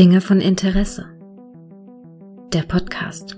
Dinge von Interesse. Der Podcast.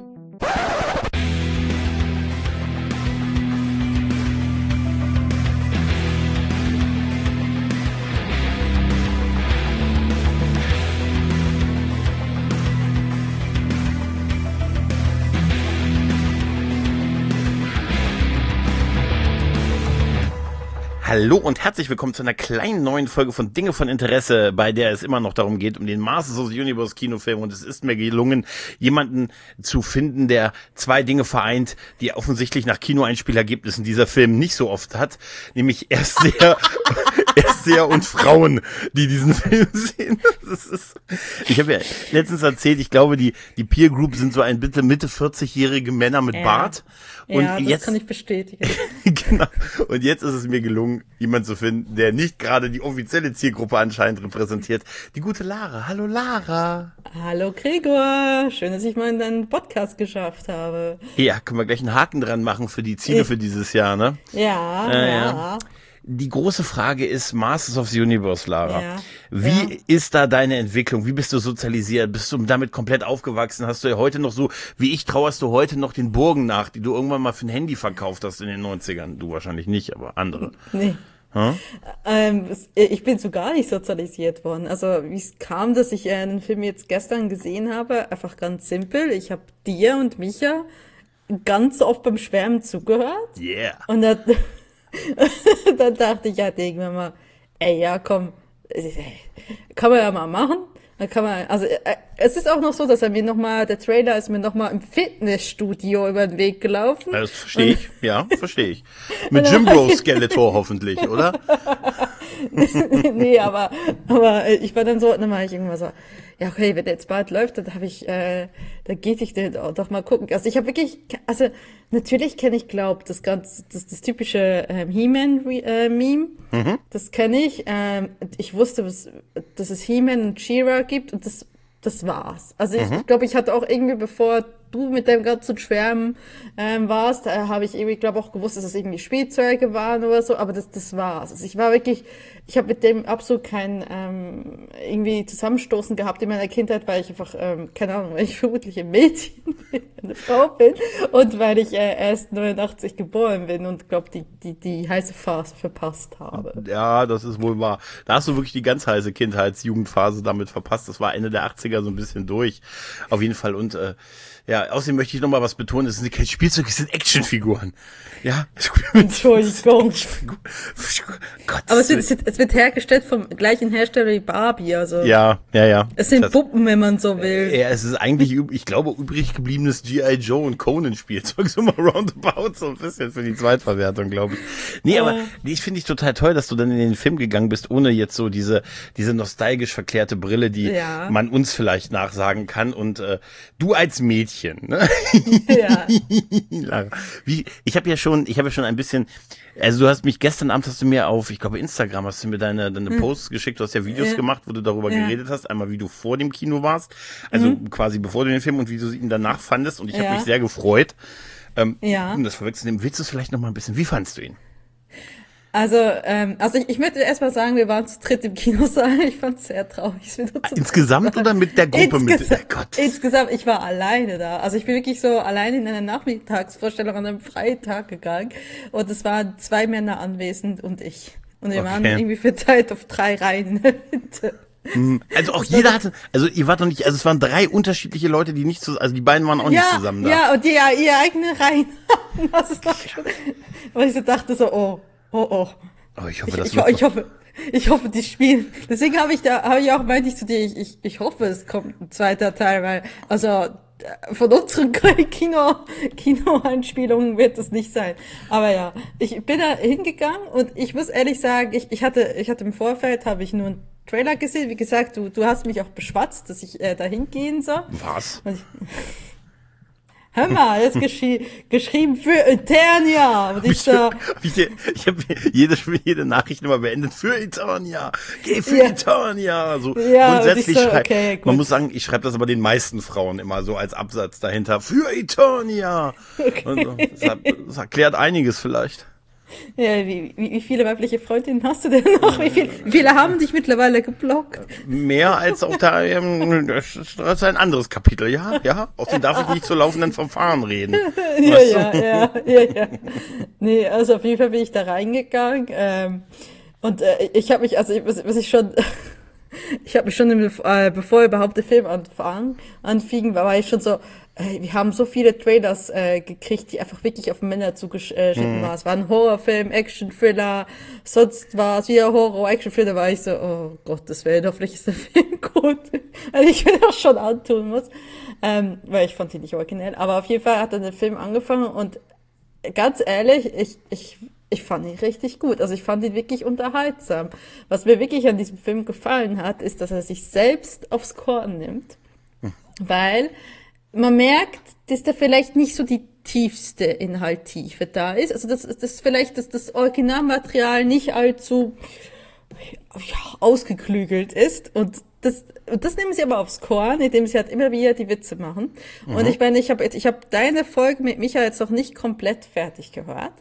Hallo und herzlich willkommen zu einer kleinen neuen Folge von Dinge von Interesse, bei der es immer noch darum geht, um den Masters of the Universe Kinofilm, und es ist mir gelungen, jemanden zu finden, der zwei Dinge vereint, die offensichtlich nach Kinoeinspielergebnissen dieser Film nicht so oft hat, nämlich Erstseher und Frauen, die diesen Film sehen. Ich habe ja letztens erzählt, ich glaube, die Peer Group sind so ein bitte Mitte 40-jährige Männer mit Bart. Und ja, das jetzt, kann ich bestätigen. Genau. Und jetzt ist es mir gelungen, jemanden zu finden, der nicht gerade die offizielle Zielgruppe anscheinend repräsentiert. Die gute Lara. Hallo Lara. Hallo Gregor. Schön, dass ich mal in deinen Podcast geschafft habe. Können wir gleich einen Haken dran machen für die Ziele für dieses Jahr, ne? Ja. Die große Frage ist Masters of the Universe, Lara. Ja. Wie ist da deine Entwicklung? Wie bist du sozialisiert? Bist du damit komplett aufgewachsen? Hast du ja heute noch so, wie ich, trauerst du heute noch den Burgen nach, die du irgendwann mal für ein Handy verkauft hast in den 90ern? Du wahrscheinlich nicht, aber andere. Nee. Hm? Ich bin so gar nicht sozialisiert worden. Also wie es kam, dass ich den Film jetzt gestern gesehen habe, einfach ganz simpel. Ich habe dir und Micha ganz oft beim Schwärmen zugehört. Yeah. Und dann dachte ich, ja, denken wir mal, komm, kann man ja mal machen. Dann kann man, also es ist auch noch so, dass der Trailer ist mir nochmal im Fitnessstudio über den Weg gelaufen. Das verstehe ich. Mit Jim Bro Skeletor hoffentlich, oder? Nee, aber ich war dann so, dann war ich irgendwann so, ja, okay, wenn der jetzt bald läuft, dann dann geht ich den doch mal gucken. Also ich habe wirklich, natürlich kenne ich, das typische He-Man-Meme, das kenne ich. Ich wusste, dass es He-Man und She-Ra gibt, und das war's. Also ich glaube, ich hatte auch irgendwie, bevor du mit deinem ganzen Schwärmen warst, habe ich irgendwie, glaube auch gewusst, dass es irgendwie Spielzeuge waren oder so, aber das war's. Also ich habe mit dem absolut kein irgendwie Zusammenstoßen gehabt in meiner Kindheit, weil ich einfach, keine Ahnung, weil ich vermutlich ein Mädchen bin, eine Frau bin, und weil ich erst 89 geboren bin und glaube, die heiße Phase verpasst habe. Ja, das ist wohl wahr. Da hast du wirklich die ganz heiße Kindheits-Jugendphase damit verpasst. Das war Ende der 80er so ein bisschen durch. Auf jeden Fall. Und außerdem möchte ich noch mal was betonen, es sind kein Spielzeug, es sind Actionfiguren. Ja. Entschuldigung. Gott, aber es wird hergestellt vom gleichen Hersteller wie Barbie, also. Ja. Es sind Puppen, wenn man so will. Ja, es ist eigentlich, ich glaube, übrig gebliebenes G.I. Joe und Conan Spielzeug, so mal roundabout, so ein bisschen für die Zweitverwertung, glaube ich. Nee, aber ich finde ich total toll, dass du dann in den Film gegangen bist, ohne jetzt so diese nostalgisch verklärte Brille, die man uns vielleicht nachsagen kann, und du als Mädchen, ne? Ja. Ich habe ja schon ein bisschen, also du hast mich gestern Abend, hast du mir auf, ich glaube Instagram, hast du mir deine Posts geschickt, du hast ja Videos gemacht, wo du darüber geredet hast, einmal wie du vor dem Kino warst, also quasi bevor du den Film, und wie du ihn danach fandest, und ich habe mich sehr gefreut. Um das vorwegzunehmen, willst du es vielleicht noch mal ein bisschen, wie fandst du ihn? Also ich möchte erstmal sagen, wir waren zu dritt im Kinosaal. Ich fand es sehr traurig. Insgesamt oder mit der Gruppe? Insgesamt, ich war alleine da. Also ich bin wirklich so alleine in einer Nachmittagsvorstellung an einem freien Tag gegangen. Und es waren 2 Männer anwesend und ich. Und wir waren irgendwie verteilt auf 3 Reihen in der Mitte. Also auch jeder hatte, also ihr wart noch nicht, also es waren 3 unterschiedliche Leute, die nicht zusammen, also die beiden waren auch nicht zusammen da. Ja, und die ihre eigene Reihen hatten. Das war schon, weil ich so dachte so, oh. Oh, ich hoffe, ich hoffe, die spielen. Deswegen meinte ich zu dir, ich hoffe, es kommt ein zweiter Teil, weil, also, von unseren Kino-Einspielungen wird es nicht sein. Aber ja, ich bin da hingegangen, und ich muss ehrlich sagen, ich hatte im Vorfeld, habe ich nur einen Trailer gesehen. Wie gesagt, du hast mich auch beschwatzt, dass ich da hingehen soll. Was? Hör mal, jetzt geschrieben für Eternia. Und ich habe jede Nachricht immer beendet, für Eternia. Geh für Eternia. So grundsätzlich man muss sagen, ich schreibe das aber den meisten Frauen immer so als Absatz dahinter. Für Eternia. Okay. Das erklärt einiges vielleicht. Ja, wie viele weibliche Freundinnen hast du denn noch? Wie viele haben dich mittlerweile geblockt? Mehr als auf der, das ist ein anderes Kapitel, ja. Außerdem darf ich nicht zu laufenden Verfahren reden. Ja. Nee, also auf jeden Fall bin ich da reingegangen, und ich habe mich, also was ich schon, ich habe mich schon, bevor überhaupt der Film anfing, war ich schon so, wir haben so viele Trailers gekriegt, die einfach wirklich auf Männer zugeschnitten waren. Es war ein Horrorfilm, Action-Thriller, sonst war es wieder Horror, Action-Thriller, war ich so, oh Gottes Willen, hoffentlich ist der Film gut. Also ich will das schon antun muss, weil ich fand ihn nicht originell. Aber auf jeden Fall hat dann der Film angefangen und ganz ehrlich, ich fand ihn richtig gut. Also ich fand ihn wirklich unterhaltsam. Was mir wirklich an diesem Film gefallen hat, ist, dass er sich selbst aufs Korn nimmt, weil man merkt, dass da vielleicht nicht so die tiefste Inhalttiefe da ist. Also das vielleicht, dass das Originalmaterial nicht allzu ausgeklügelt ist und das nehmen sie aber aufs Korn, indem sie halt immer wieder die Witze machen. Und ich meine, ich hab deine Folge mit Micha jetzt noch nicht komplett fertig gehört.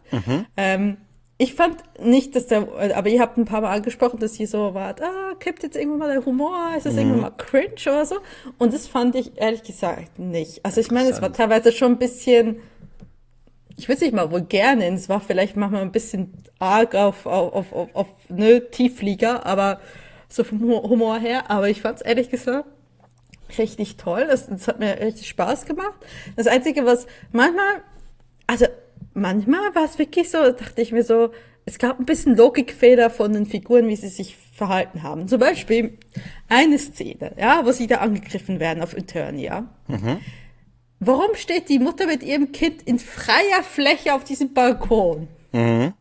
Ich fand nicht, aber ihr habt ein paar Mal angesprochen, dass sie so war, kippt jetzt irgendwann mal der Humor, ist das irgendwann mal cringe oder so? Und das fand ich ehrlich gesagt nicht. Also ich meine, es war teilweise schon ein bisschen, ich würde es nicht mal vulgär nennen, es war vielleicht manchmal ein bisschen arg auf Tiefflieger, aber so vom Humor her, aber ich fand es ehrlich gesagt richtig toll. Das hat mir richtig Spaß gemacht. Das Einzige, was manchmal war es wirklich so, dachte ich mir so, es gab ein bisschen Logikfehler von den Figuren, wie sie sich verhalten haben. Zum Beispiel eine Szene, ja, wo sie da angegriffen werden auf Eternia. Warum steht die Mutter mit ihrem Kind in freier Fläche auf diesem Balkon? Also,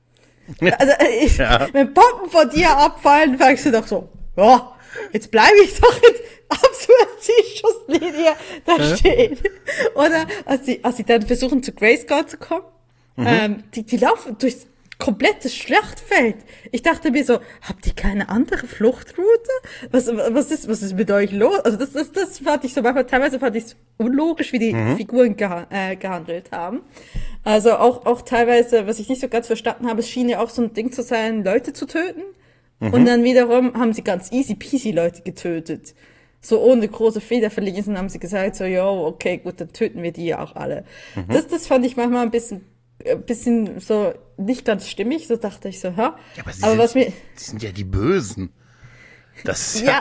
wenn Bomben von dir abfallen, sagst du doch so, ja, jetzt bleibe ich doch in absoluter Zielschusslinie da stehen. Oder als sie dann versuchen, zu Grayskull zu kommen, die laufen durchs komplette Schlachtfeld. Ich dachte mir so, habt ihr keine andere Fluchtroute? Was ist mit euch los? Also das fand ich so, teilweise fand ich es unlogisch, wie die Figuren gehandelt haben. Also auch teilweise, was ich nicht so ganz verstanden habe, es schien ja auch so ein Ding zu sein, Leute zu töten. Und dann wiederum haben sie ganz easy peasy Leute getötet. So ohne große Feder verlesen haben sie gesagt, so, yo, okay, gut, dann töten wir die ja auch alle. Das fand ich manchmal ein bisschen so nicht ganz stimmig, so dachte ich so, ha. Ja, aber die sind ja die Bösen. Das ist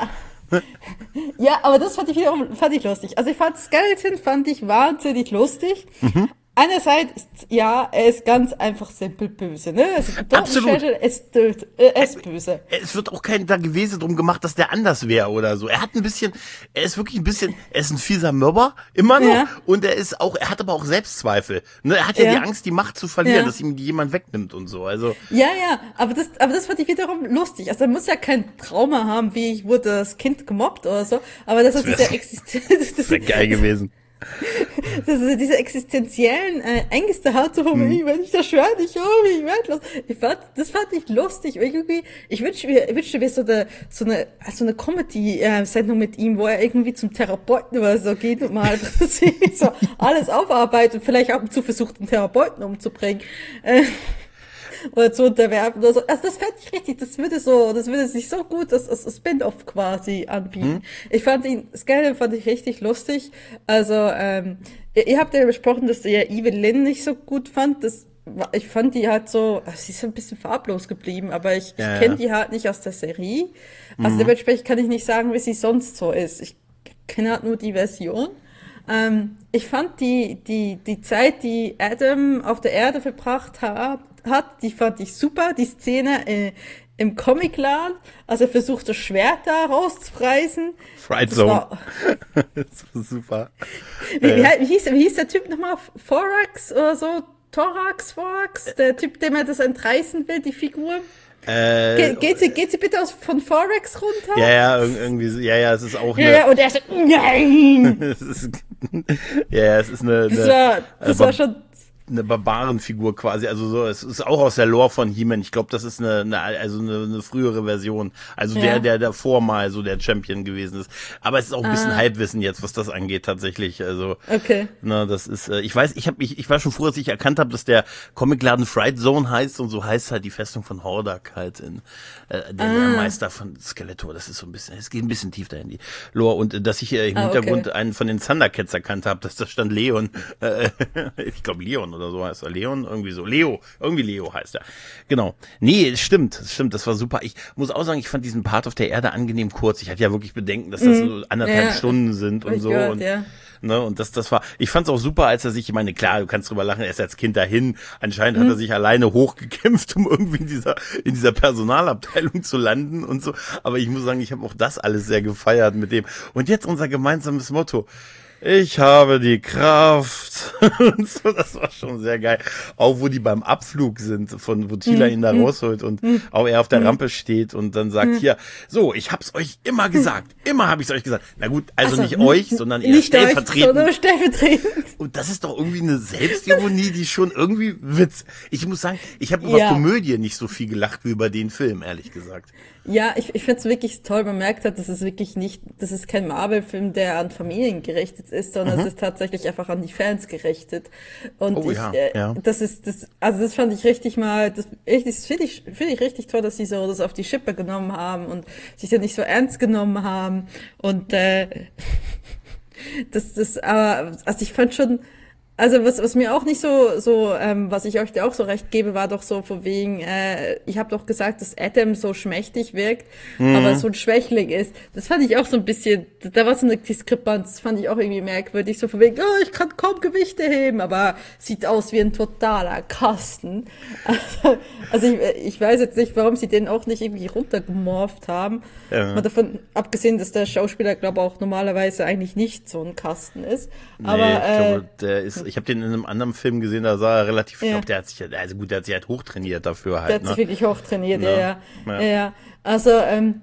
ja, aber das fand ich lustig. Also ich fand Skeleton wahnsinnig lustig. Einerseits, ja, er ist ganz einfach simpel böse, ne? Also, absolut. Er ist böse. Es wird auch kein da gewesen drum gemacht, dass der anders wäre oder so. Er ist ein fieser Mobber, immer noch, und er hat aber auch Selbstzweifel. Ne? Er hat ja die Angst, die Macht zu verlieren, dass ihm die jemand wegnimmt und so. Also. Ja, aber das fand ich wiederum lustig. Also er muss ja kein Trauma haben, wie ich wurde das Kind gemobbt oder so, aber das wäre geil gewesen. Diese existenziellen Ängste hat, so wenn ich das schwör nicht, ich werd los. Das fand ich lustig. Irgendwie, ich wünschte mir so eine Comedy-Sendung mit ihm, wo er irgendwie zum Therapeuten oder so geht und mal so alles aufarbeitet und vielleicht ab und zu versucht, einen Therapeuten umzubringen. Oder zu unterwerfen oder so. Also das fände ich richtig, das würde sich so gut als Spin-off quasi anbieten. Skeleton fand ich richtig lustig. Also, ihr habt ja besprochen, dass ihr Evelyn nicht so gut fand. Ich fand die halt so, sie ist so ein bisschen farblos geblieben, aber ich kenne die halt nicht aus der Serie. Also dementsprechend kann ich nicht sagen, wie sie sonst so ist. Ich kenne halt nur die Version. Ich fand die Zeit, die Adam auf der Erde verbracht hat, die fand ich super. Die Szene im Comicladen, als er versucht, das Schwert da rauszureißen. Fright Zone. Das war super. Wie hieß der Typ nochmal? Thorax oder so? Thorax? Der Typ, dem er das entreißen will, die Figur? Geht sie bitte von Forex runter? Ja, irgendwie, es ist auch und er sagt, nein! es ist eine. Das war schon. eine Barbarenfigur quasi, also so, es ist auch aus der Lore von He-Man. Ich glaube, das ist eine frühere Version. Also der davor mal so der Champion gewesen ist. Aber es ist auch ein bisschen Halbwissen jetzt, was das angeht tatsächlich. Also, okay. Das ist, ich weiß, ich war schon froh, dass ich erkannt habe, dass der Comicladen Fright Zone heißt und so heißt halt die Festung von Hordak halt in der Meister von Skeletor. Das ist so ein bisschen, es geht ein bisschen tief da in die Lore und dass ich im Hintergrund einen von den Thundercats erkannt habe, dass da stand Leon. Ich glaube Leon oder so heißt er. Leon, irgendwie so. Irgendwie Leo heißt er. Genau. Nee, stimmt, das war super. Ich muss auch sagen, ich fand diesen Part auf der Erde angenehm kurz. Ich hatte ja wirklich Bedenken, dass das so 1,5 Stunden sind und so. Gehört, und und das war, ich fand's auch super, als er sich, ich meine, klar, du kannst drüber lachen, er ist als Kind dahin, anscheinend hat er sich alleine hochgekämpft, um irgendwie in dieser Personalabteilung zu landen und so, aber ich muss sagen, ich habe auch das alles sehr gefeiert mit dem. Und jetzt unser gemeinsames Motto: Ich habe die Kraft. Und so, das war schon sehr geil. Auch wo die beim Abflug sind, wo Teela ihn da rausholt und auch er auf der Rampe steht und dann sagt, hier, so, ich hab's euch immer gesagt. Immer habe ich's euch gesagt. Na gut, also nicht euch, sondern eher stellvertretend. Und das ist doch irgendwie eine Selbstironie, die schon irgendwie Witz. Ich muss sagen, ich habe über Komödie nicht so viel gelacht wie über den Film, ehrlich gesagt. Ja, ich finde es wirklich toll. Man merkt halt, das ist kein Marvel-Film, der an Familien gerichtet ist, sondern es ist tatsächlich einfach an die Fans gerichtet. Und das fand ich richtig das finde ich richtig toll, dass sie so das auf die Schippe genommen haben und sich da nicht so ernst genommen haben. Und, also ich fand schon, also was mir auch nicht was ich euch da auch so recht gebe, war doch so von wegen, ich habe doch gesagt, dass Adam so schmächtig wirkt, aber so ein Schwächling ist. Das fand ich auch so ein bisschen, da war so eine Diskrepanz, das fand ich auch irgendwie merkwürdig, so von wegen, ich kann kaum Gewichte heben, aber sieht aus wie ein totaler Kasten. Also ich weiß jetzt nicht, warum sie den auch nicht irgendwie runtergemorpht haben. Ja. Mal davon abgesehen, dass der Schauspieler, glaube ich, auch normalerweise eigentlich nicht so ein Kasten ist. Aber ich habe den in einem anderen Film gesehen, da sah er relativ, ich glaube, der hat sich halt hochtrainiert dafür halt. Der hat sich wirklich hochtrainiert, ja. Also,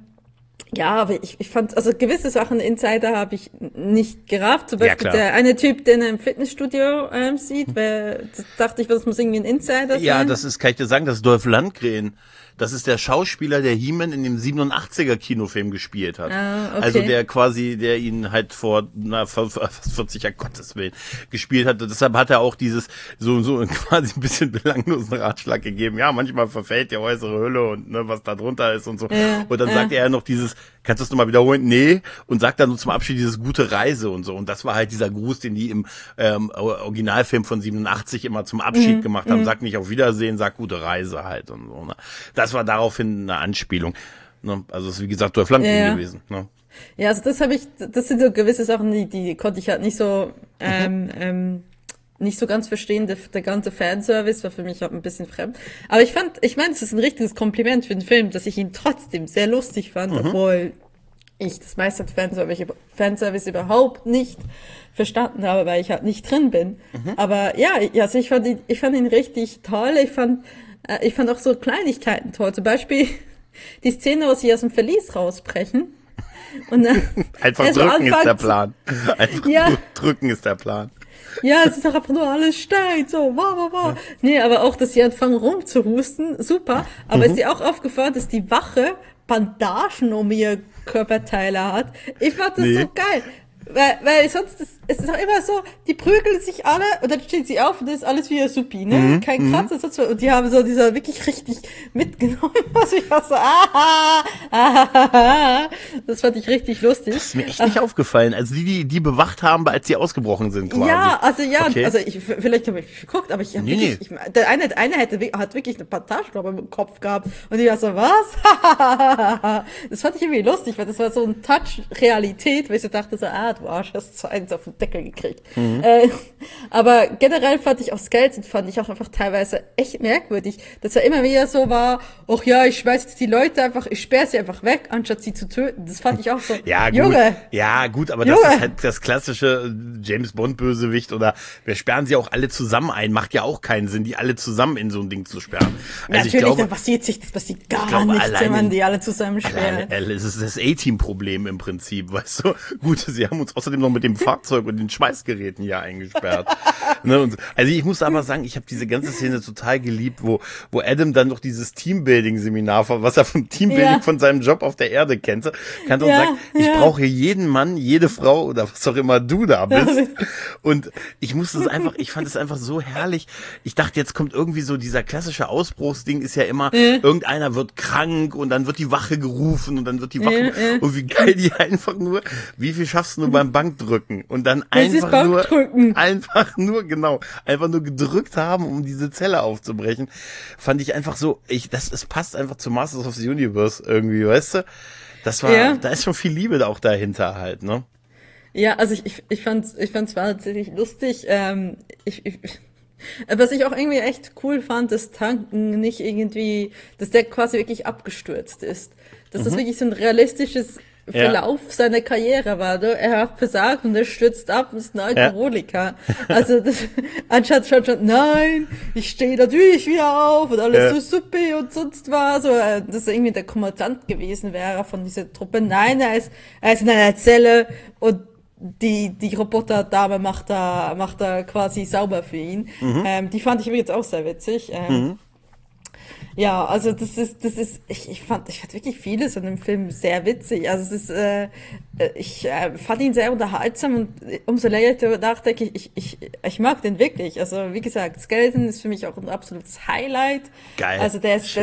aber ich fand, also gewisse Sachen Insider habe ich nicht gerafft. Zum Beispiel der eine Typ, den er im Fitnessstudio sieht, dachte ich, das muss irgendwie ein Insider sein. Ja, kann ich dir sagen, das ist Dolph Lundgren. Das ist der Schauspieler, der He-Man in dem 87er Kinofilm gespielt hat. Ah, okay. Also der ihn halt vor 40 Jahren, Gottes Willen, gespielt hat. Deshalb hat er auch dieses so quasi ein bisschen belanglosen Ratschlag gegeben. Ja, manchmal verfällt die äußere Hülle und was da drunter ist und so. Und dann sagt er noch dieses, kannst du es nochmal wiederholen? Nee. Und sagt dann so zum Abschied dieses gute Reise und so. Und das war halt dieser Gruß, den die im Originalfilm von 87 immer zum Abschied gemacht haben. Sag nicht auf Wiedersehen, sag gute Reise halt und so. Ne? Das war daraufhin eine Anspielung. Ne? Also es ist wie gesagt Dolph Lundgren gewesen. Ne? Ja, also das sind so gewisse Sachen, die konnte ich halt nicht so nicht so ganz verstehen. Der ganze Fanservice war für mich auch ein bisschen fremd. Aber ich meine, es ist ein richtiges Kompliment für den Film, dass ich ihn trotzdem sehr lustig fand, obwohl ich das meiste Fanservice überhaupt nicht verstanden habe, weil ich halt nicht drin bin. Aber also ich fand ihn richtig toll. Ich fand auch so Kleinigkeiten toll. Zum Beispiel die Szene, wo sie aus dem Verlies rausbrechen. Und dann einfach drücken ist der Plan. Drücken ist der Plan. Ja, es ist doch einfach nur alles Stein, so, wow. Nee, aber auch, dass sie anfangen rumzuhusten, super. Aber ist dir auch aufgefallen, dass die Wache Bandagen um ihr Körperteile hat? Ich fand das so geil. Weil sonst es ist doch immer so, die prügeln sich alle und dann stehen sie auf und das ist alles wieder supi, ne? Kein Kratzer, sonst was. Und die haben so dieser wirklich richtig mitgenommen, was ich auch so, das fand ich richtig lustig. Das ist mir echt nicht aufgefallen. Also die bewacht haben, als sie ausgebrochen sind quasi. Ja, also vielleicht habe ich geguckt, aber der eine hat wirklich eine Plantage, glaube ich, im Kopf gehabt und ich war so, was? Das fand ich irgendwie lustig, weil das war so ein Touch Realität, weil ich so dachte so, du Arsch, hast so eins auf den Deckel gekriegt. Aber generell fand ich auch Skeleton, fand ich auch einfach teilweise echt merkwürdig, dass er immer wieder so war, ach ja, ich schmeiß jetzt die Leute einfach, ich sperre sie einfach weg, anstatt sie zu töten. Das fand ich auch so, gut, aber das ist halt das klassische James Bond Bösewicht oder wir sperren sie auch alle zusammen ein, macht ja auch keinen Sinn, die alle zusammen in so ein Ding zu sperren. Also natürlich, dann passiert gar nichts, wenn man die alle zusammen sperrt. Es ist das A-Team-Problem im Prinzip, weißt du? Gut, sie haben uns uns außerdem noch mit dem Fahrzeug und den Schweißgeräten hier eingesperrt. Ne, und, also ich muss aber sagen, ich habe diese ganze Szene total geliebt, wo Adam dann noch dieses Teambuilding-Seminar, was er vom Teambuilding von seinem Job auf der Erde kannte und sagt, ich brauche jeden Mann, jede Frau oder was auch immer du da bist. Und ich fand es einfach so herrlich. Ich dachte, jetzt kommt irgendwie so dieser klassische Ausbruchsding, ist ja immer, irgendeiner wird krank und dann wird die Wache gerufen und dann wird die Wache, und wie geil die einfach nur, wie viel schaffst du beim Bankdrücken? Und dann einfach nur gedrückt haben, um diese Zelle aufzubrechen, fand ich einfach so, es passt einfach zu Masters of the Universe irgendwie, weißt du? Da ist schon viel Liebe auch dahinter halt, ne? Ja, also ich fand's wahnsinnig lustig. Was ich auch irgendwie echt cool fand, dass Tanken nicht irgendwie, dass der quasi wirklich abgestürzt ist. Dass das wirklich so ein realistisches Verlauf seiner Karriere war. Ne? Er hat versagt und er stürzt ab und ist ein Alkoholiker. Also anstatt schon, nein, ich stehe natürlich wieder auf und alles so super und sonst was. Oder dass er irgendwie der Kommandant gewesen wäre von dieser Truppe. Nein, er ist in einer Zelle und die Roboterdame macht da quasi sauber für ihn. Die fand ich übrigens auch sehr witzig. Ja, also ich fand wirklich vieles an dem Film sehr witzig. Also ich fand ihn sehr unterhaltsam und umso länger ich darüber nachdenke, ich mag den wirklich. Also wie gesagt, Skeleton ist für mich auch ein absolutes Highlight. Geil. Also der ist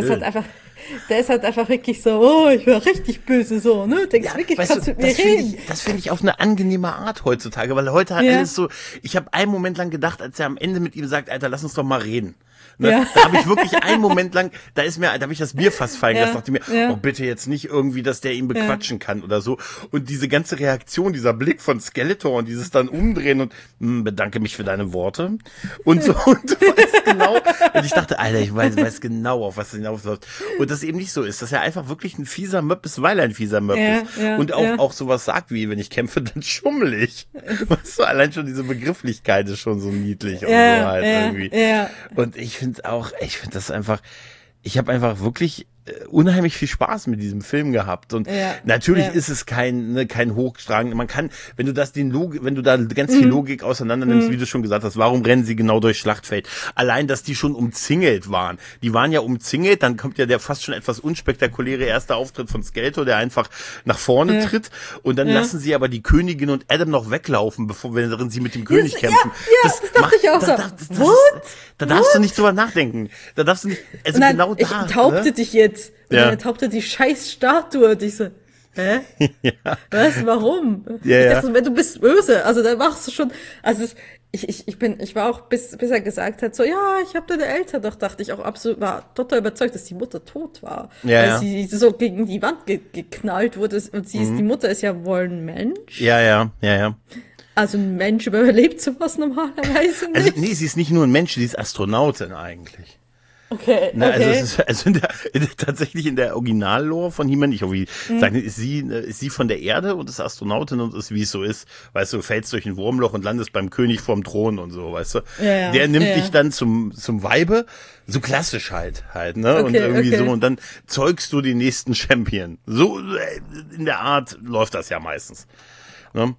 halt einfach wirklich so, oh, ich war richtig böse, so, ne? Denkst wirklich, kannst du mit mir reden? Das finde ich auf eine angenehme Art heutzutage, weil heute hat alles so, ich habe einen Moment lang gedacht, als er am Ende mit ihm sagt, Alter, lass uns doch mal reden. Ne? Da habe ich wirklich einen Moment lang, da habe ich das Bier fast fallen gelassen, dachte mir, oh bitte jetzt nicht irgendwie, dass der ihn bequatschen kann oder so. Und diese ganze Reaktion, dieser Blick von Skeletor und dieses dann Umdrehen und bedanke mich für deine Worte und so, und du weißt genau. Und ich dachte, Alter, ich weiß genau, auf was es hinausläuft. Und das eben nicht so ist, dass er einfach wirklich ein fieser Möb ist, weil er ein fieser Möb ist. Und auch sowas sagt wie, wenn ich kämpfe, dann schummel ich. Weißt du, allein schon diese Begrifflichkeit ist schon so niedlich und so halt irgendwie. Und ich finde das einfach, ich habe einfach wirklich unheimlich viel Spaß mit diesem Film gehabt und natürlich ist es kein hochstragen. Man kann, wenn du da ganz viel Logik auseinander nimmst, wie du schon gesagt hast, warum rennen sie genau durchs Schlachtfeld? Allein, dass die schon umzingelt waren. Die waren ja umzingelt, dann kommt ja der fast schon etwas unspektakuläre erste Auftritt von Skeletor, der einfach nach vorne tritt und dann lassen sie aber die Königin und Adam noch weglaufen, wenn sie mit dem König kämpfen. Das dachte ich auch so. Da darfst du nicht drüber nachdenken. Da darfst du nicht, also dann, genau da. Ich enthaupte dich jetzt. Und dann enthaupte die scheiß Statue und ich so, hä? Was, warum? Ich dachte, wenn du bist böse, also dann machst du schon, also ich war auch, bis er gesagt hat, so, ja, ich habe deine Eltern, doch dachte ich auch absolut, war total überzeugt, dass die Mutter tot war. Weil sie so gegen die Wand geknallt wurde und die Mutter ist ja wohl ein Mensch. Ja. Also ein Mensch überlebt sowas normalerweise nicht. Also nee, sie ist nicht nur ein Mensch, sie ist Astronautin eigentlich. Okay. Also tatsächlich in der Originallore von He-Man, ist sie von der Erde und ist Astronautin und ist, wie es so ist, weißt du, fällst durch ein Wurmloch und landest beim König vorm Thron und so, weißt du. Der nimmt dich dann zum Weibe, so klassisch halt, ne, und irgendwie so, und dann zeugst du den nächsten Champion. So, in der Art läuft das ja meistens. Ne?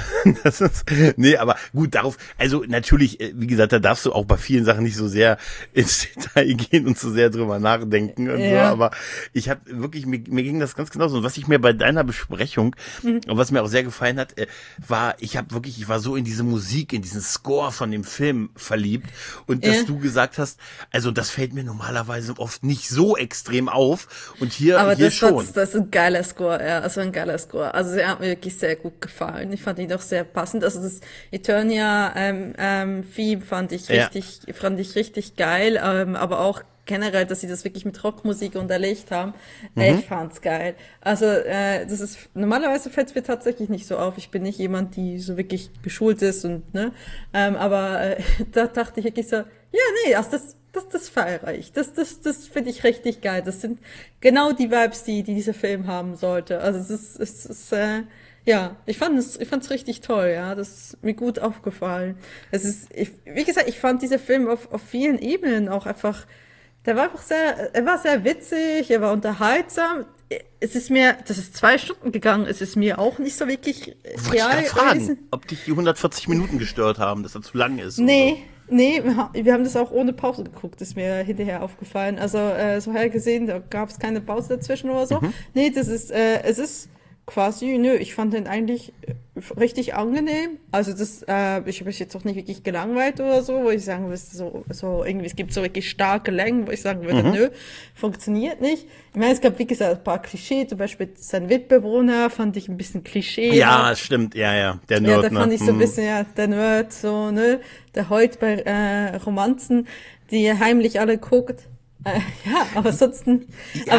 Aber gut, also natürlich, wie gesagt, da darfst du auch bei vielen Sachen nicht so sehr ins Detail gehen und so sehr drüber nachdenken und so, aber ich habe wirklich, mir ging das ganz genauso. Und was ich mir bei deiner Besprechung, und was mir auch sehr gefallen hat, ich war so in diese Musik, in diesen Score von dem Film verliebt und dass du gesagt hast, also das fällt mir normalerweise oft nicht so extrem auf und hier schon. Das ist ein geiler Score, also ein geiler Score. Also er hat mir wirklich sehr gut gefallen. Ich fand ihn doch sehr passend. Also das Eternia Theme fand ich richtig geil, aber auch generell, dass sie das wirklich mit Rockmusik unterlegt haben. Ich fand's geil. Also das ist normalerweise fällt's mir tatsächlich nicht so auf. Ich bin nicht jemand, die so wirklich geschult ist und ne, aber da dachte ich wirklich so, ja nee, also das feiere ich. Das finde ich richtig geil. Das sind genau die Vibes, die dieser Film haben sollte. Also es ist ja, ich fand's richtig toll, ja, das ist mir gut aufgefallen. Wie gesagt, ich fand dieser Film auf vielen Ebenen auch einfach, er war sehr witzig, er war unterhaltsam. es ist mir, das ist 2 Stunden gegangen, es ist mir auch nicht so wirklich Wollte ich gerade fragen, ob dich die 140 Minuten gestört haben, dass er zu lang ist. Nee, nee, wir haben das auch ohne Pause geguckt, ist mir hinterher aufgefallen. Also, so gesehen, da gab es keine Pause dazwischen oder so. Nee, es ist quasi, ich fand den eigentlich richtig angenehm. Also ich habe mich jetzt auch nicht wirklich gelangweilt oder so, wo ich sagen würde, so irgendwie, es gibt so wirklich starke Längen, wo ich sagen würde, funktioniert nicht. Ich meine, es gab, wie gesagt, ein paar Klischees, zum Beispiel sein Mitbewohner fand ich ein bisschen Klischee. Ja, stimmt, ja, der Nerd, ja, da fand ich so ein bisschen, der Nerd, so, der heute bei Romanzen, die er heimlich alle guckt. Aber ansonsten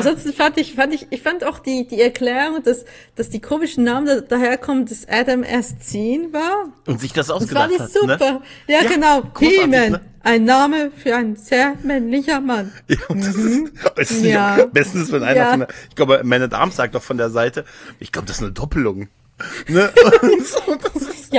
fand auch die Erklärung, dass die komischen Namen daherkommen, dass Adam erst 10 war. Und sich das ausgedacht hat. Das fand ich super. Ne? Ja, genau. He-Man, ne? ein Name für ein sehr männlicher Mann. Ja, und das ist ja bestens, wenn einer von der, ich glaube, Man at Arms sagt doch von der Seite, ich glaube, das ist eine Doppelung. Ne? Und so, das ist,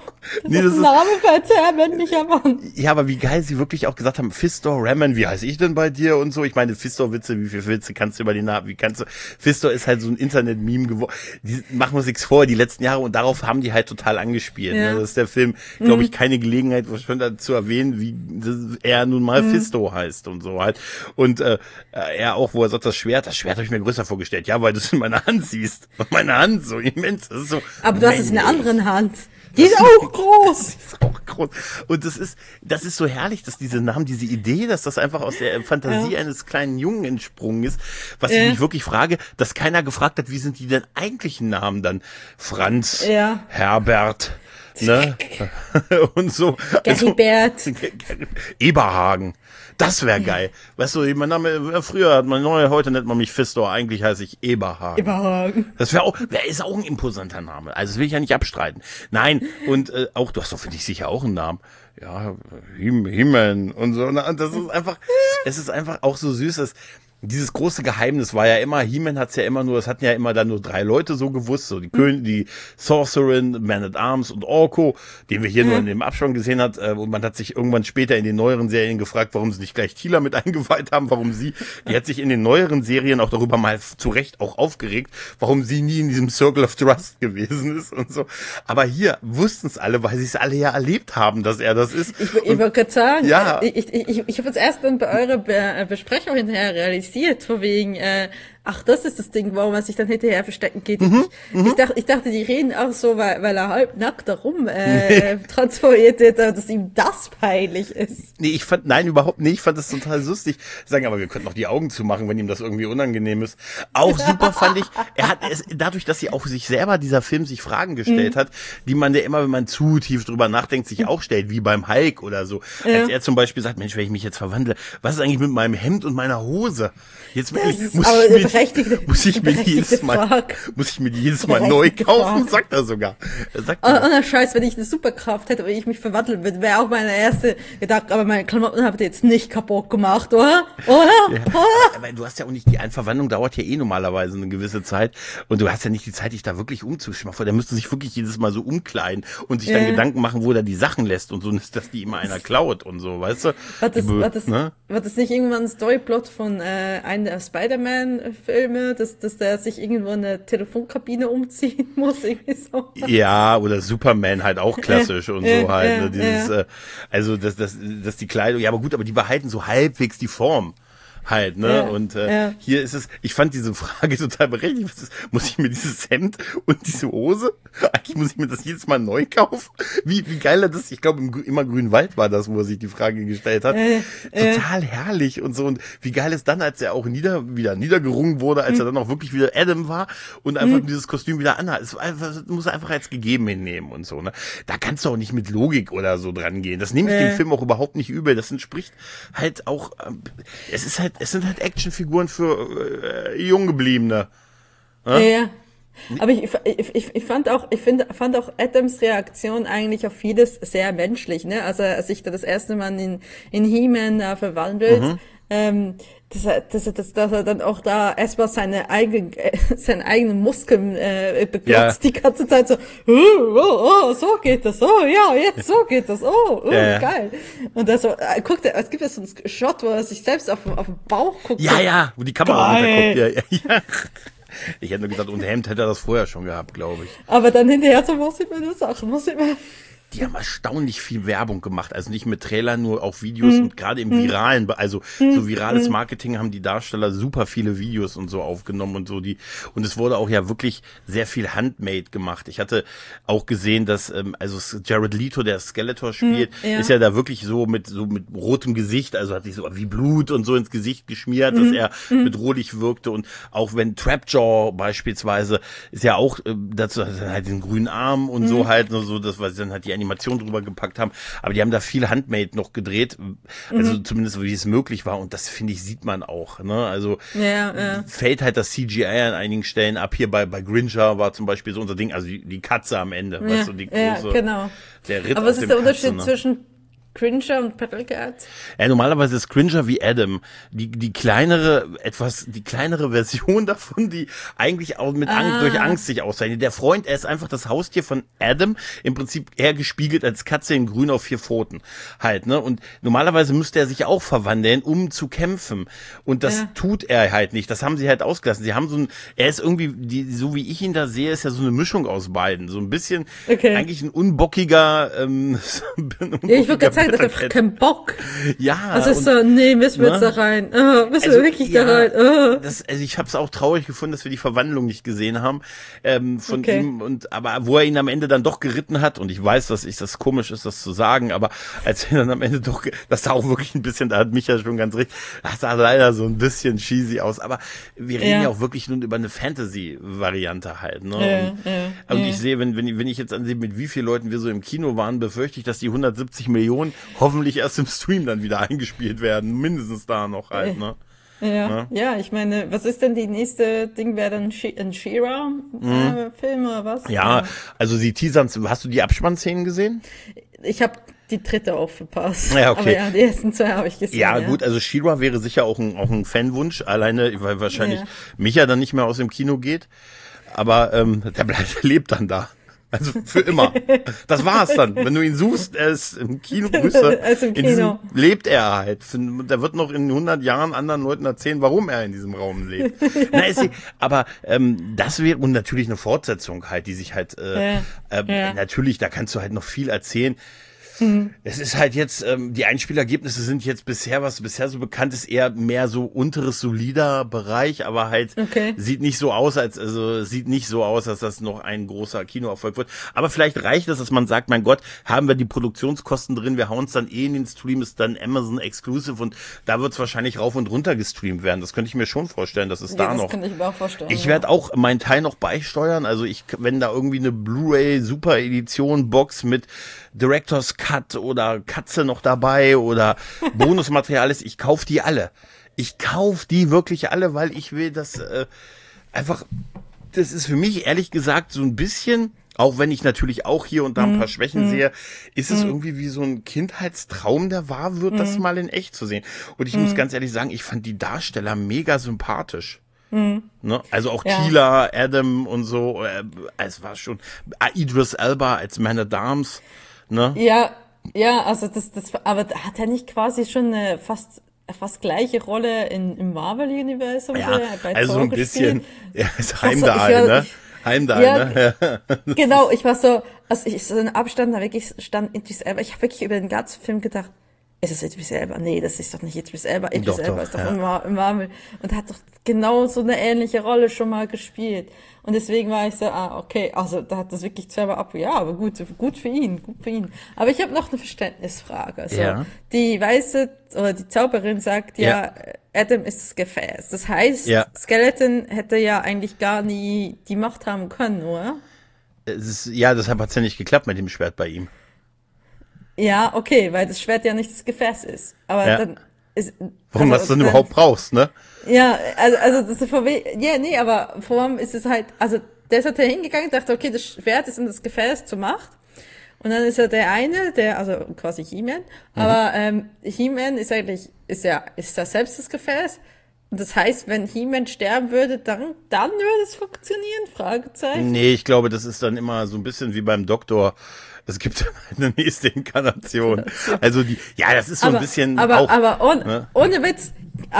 das ist ein Name für ein sehr männlicher Mann. Ja, aber wie geil sie wirklich auch gesagt haben, Fistor, Raman, wie heiße ich denn bei dir und so. Ich meine, Fistor-Witze, wie viele Witze kannst du über die Namen, Fistor ist halt so ein Internet-Meme geworden. Die machen wir uns nichts vor, die letzten Jahre, und darauf haben die halt total angespielt. Ja. Ne? Das ist der Film, glaube ich, keine Gelegenheit, schon dazu erwähnen, wie er nun mal Fisto heißt und so halt. Und er auch, wo er sagt, das Schwert habe ich mir größer vorgestellt. Ja, weil du es in meiner Hand siehst. Meine Hand so immens. Das ist so, aber du hast es in der anderen Hand. Die ist auch groß. Die ist auch groß. Und das ist so herrlich, dass diese Namen, diese Idee, dass das einfach aus der Fantasie eines kleinen Jungen entsprungen ist, was ich mich wirklich frage, dass keiner gefragt hat, wie sind die denn eigentlichen Namen dann? Franz, Herbert, ne? Und so. Geribert. Eberhagen. Das wäre geil. Weißt du, mein Name, früher hat man heute nennt man mich Fistor, eigentlich heiße ich Eberhagen. Das ist auch ein imposanter Name. Also, das will ich ja nicht abstreiten. Nein, und auch, du hast doch für dich sicher auch einen Namen. Ja, He-Man und so. Und das ist einfach, es ist einfach auch so süß, dass dieses große Geheimnis war ja immer, He-Man hat's ja immer nur, es hatten ja immer dann nur 3 Leute so gewusst, so die König, die Sorcerin, Man at Arms und Orko, den wir hier nur in dem Abspann gesehen hat, und man hat sich irgendwann später in den neueren Serien gefragt, warum sie nicht gleich Teela mit eingeweiht haben, die hat sich in den neueren Serien auch darüber mal zu Recht auch aufgeregt, warum sie nie in diesem Circle of Trust gewesen ist und so. Aber hier wussten es alle, weil sie es alle ja erlebt haben, dass er das ist. Ich wollte gerade sagen, ich habe jetzt erst dann bei eurer Besprechung hinterher realisiert, von wegen, ach, das ist das Ding, warum er sich dann hinterher verstecken geht. Ich dachte, die reden auch so, weil er halb nackt da rum transferiert wird, dass ihm das peinlich ist. Nee, überhaupt nicht. Ich fand das total lustig. Sagen, aber wir könnten auch die Augen zumachen, wenn ihm das irgendwie unangenehm ist. Auch super fand ich, er hat es, dadurch, dass sie auch sich selber, dieser Film, sich Fragen gestellt hat, die man ja immer, wenn man zu tief drüber nachdenkt, sich auch stellt, wie beim Hulk oder so. Als er zum Beispiel sagt, Mensch, wenn ich mich jetzt verwandle, was ist eigentlich mit meinem Hemd und meiner Hose? Jetzt muss ich mir die jedes Mal neu kaufen, sagt er sogar. Und Scheiß, wenn ich eine Superkraft hätte, wenn ich mich verwandeln würde, wäre auch meine erste Gedanke, aber meine Klamotten habt ihr jetzt nicht kaputt gemacht, oder? Ja. Aber du hast ja auch nicht, die Verwandlung dauert ja normalerweise eine gewisse Zeit und du hast ja nicht die Zeit, dich da wirklich umzuschmachen. Der müsste sich wirklich jedes Mal so umkleiden und sich dann Gedanken machen, wo er die Sachen lässt und so, dass die immer einer klaut und so, weißt du? War das nicht irgendwann ein Storyplot von einem der Spider-Man-Filme, dass der sich irgendwo in eine Telefonkabine umziehen muss, irgendwie so? Ja, oder Superman halt auch klassisch und so halt. Ne? Dieses, also dass die Kleidung, ja, aber gut, aber die behalten so halbwegs die Form. Halt, ne? Und hier ist es, ich fand diese Frage total berechtigt. Muss ich mir dieses Hemd und diese Hose, eigentlich muss ich mir das jedes Mal neu kaufen? Wie geil er das, ich glaube im immer Grünwald war das, wo er sich die Frage gestellt hat. Total herrlich und so. Und wie geil ist dann, als er auch wieder niedergerungen wurde, als er dann auch wirklich wieder Adam war und einfach dieses Kostüm wieder anhat. Es muss er einfach als gegeben hinnehmen und so, ne? Da kannst du auch nicht mit Logik oder so dran gehen. Das nehme ich dem Film auch überhaupt nicht übel. Das entspricht halt auch, es sind halt Actionfiguren für Junggebliebene. Ja. Aber ich fand auch Adams Reaktion eigentlich auf vieles sehr menschlich, ne? Also als sich da das erste Mal in He-Man verwandelt, dass er dann auch da erstmal seine eigenen Muskeln beglotzt die ganze Zeit so, so geht das, jetzt so geht das, geil. Und so, guckt er, es gibt ja so einen Shot, wo er sich selbst auf den Bauch guckt. Ja, wo die Kamera runterguckt, ja. Ich hätte nur gesagt, und Hemd hätte er das vorher schon gehabt, glaube ich. Aber dann hinterher so, muss ich mir das sagen, Die haben erstaunlich viel Werbung gemacht, also nicht mit Trailern, nur auch Videos und gerade im viralen, also so virales Marketing haben die Darsteller super viele Videos und so aufgenommen und so und es wurde auch ja wirklich sehr viel handmade gemacht. Ich hatte auch gesehen, dass also Jared Leto, der Skeletor spielt, ist ja da wirklich so mit rotem Gesicht, also hat sich so wie Blut und so ins Gesicht geschmiert, dass er bedrohlich wirkte und auch wenn Trapjaw beispielsweise ist ja auch dazu halt den grünen Arm und so halt so das was dann halt die Animation drüber gepackt haben, aber die haben da viel Handmade noch gedreht, also zumindest wie es möglich war und das finde ich sieht man auch, ne? Also fällt halt das CGI an einigen Stellen ab. Hier bei Gringer war zum Beispiel so unser Ding, also die Katze am Ende, weißt du, die große, genau. Der Ritt aber was ist der Unterschied zwischen Cringer und Paddlecat? Normalerweise ist Cringer wie Adam. Die kleinere Version davon, die eigentlich auch mit durch Angst sich auszeichnet. Der Freund, er ist einfach das Haustier von Adam, im Prinzip eher gespiegelt als Katze in grün auf 4 Pfoten. Halt, ne? Und normalerweise müsste er sich auch verwandeln, um zu kämpfen. Und das tut er halt nicht. Das haben sie halt ausgelassen. Sie haben er ist irgendwie, so wie ich ihn da sehe, ist ja so eine Mischung aus beiden. So ein bisschen, eigentlich ein unbockiger, ich würde gerade sagen, das hat einfach keinen Bock. Ja. Also ist so, nee, müssen wir jetzt da rein. Müssen wir wirklich da rein? Also ich habe es auch traurig gefunden, dass wir die Verwandlung nicht gesehen haben von ihm. Aber wo er ihn am Ende dann doch geritten hat, und ich weiß, dass das komisch ist, das zu sagen, aber als er dann am Ende doch, das sah auch wirklich ein bisschen, da hat Micha schon ganz recht, das sah leider so ein bisschen cheesy aus. Aber wir reden ja auch wirklich nun über eine Fantasy-Variante halt. Ne? Und ich sehe, wenn ich jetzt ansehe, mit wie vielen Leuten wir so im Kino waren, befürchte ich, dass die 170 Millionen hoffentlich erst im Stream dann wieder eingespielt werden. Mindestens da noch halt, ne? Ja, ich meine, was ist denn die nächste Ding? Wäre dann ein She-Ra-Film oder was? Ja, also die Teasern, hast du die Abspannszenen gesehen? Ich habe die dritte auch verpasst. Ja, okay. Aber ja, die ersten 2 habe ich gesehen. Ja, gut, also She-Ra wäre sicher auch ein Fanwunsch, alleine, weil wahrscheinlich Micha dann nicht mehr aus dem Kino geht. Aber der lebt dann da. Also für immer. Das war's dann. Wenn du ihn suchst, er ist im Kino, lebt er halt. Der wird noch in 100 Jahren anderen Leuten erzählen, warum er in diesem Raum lebt. Aber das wäre, und natürlich eine Fortsetzung halt, die sich halt, natürlich, da kannst du halt noch viel erzählen. Es ist halt jetzt, die Einspielergebnisse sind jetzt was bisher so bekannt ist, eher mehr so unteres, solider Bereich, aber halt sieht nicht so aus, als das noch ein großer Kinoerfolg wird. Aber vielleicht reicht es, dass man sagt, mein Gott, haben wir die Produktionskosten drin, wir hauen es dann in den Stream, ist dann Amazon Exclusive und da wird es wahrscheinlich rauf und runter gestreamt werden. Das könnte ich mir schon vorstellen, dass es da noch. Das könnte ich mir auch vorstellen. Ich werde auch meinen Teil noch beisteuern, also wenn da irgendwie eine Blu-ray Super Edition Box mit Director's Cut oder Katze noch dabei oder Bonusmaterial ist, ich kaufe die alle. Ich kaufe die wirklich alle, weil ich will das einfach, das ist für mich ehrlich gesagt so ein bisschen, auch wenn ich natürlich auch hier und da ein paar Schwächen sehe, ist es irgendwie wie so ein Kindheitstraum, der wahr wird, das mal in echt zu sehen. Und ich muss ganz ehrlich sagen, ich fand die Darsteller mega sympathisch. Ne? Also auch Teela, Adam und so, es war schon Idris Elba als Man at Arms. Ne? Ja, also aber hat er nicht quasi schon eine fast gleiche Rolle im Marvel-Universum? Ja, also so ein bisschen, ist Heimdall, ne? Genau, ich war so, so einen Abstand, da wirklich stand Idris Elba, ich habe wirklich über den ganzen Film gedacht, ist es Idris Elba? Nee, das ist doch nicht Idris Elba. Idris Elba ist doch im Marvel und hat doch genau so eine ähnliche Rolle schon mal gespielt. Und deswegen war ich so, okay, also da hat das wirklich zweimal ja, aber gut für ihn. Aber ich habe noch eine Verständnisfrage. Also, die Weiße oder die Zauberin sagt Adam ist das Gefäß. Das heißt, Skeleton hätte ja eigentlich gar nie die Macht haben können, oder? Deshalb hat's ja nicht geklappt mit dem Schwert bei ihm. Ja, okay, weil das Schwert ja nicht das Gefäß ist. Aber dann ist. Warum du denn überhaupt brauchst, ne? Ja, also das ist aber vor allem ist es halt, also der ist halt hingegangen, dachte, okay, das Schwert ist in das Gefäß zur Macht. Und dann ist er der eine, also quasi He-Man. Aber He-Man ist ja selbst das Gefäß. Und das heißt, wenn He-Man sterben würde, dann würde es funktionieren? Fragezeichen. Nee, ich glaube, das ist dann immer so ein bisschen wie beim Doktor. Es gibt eine nächste Inkarnation. Also das ist so ein bisschen aber ohne Witz, aber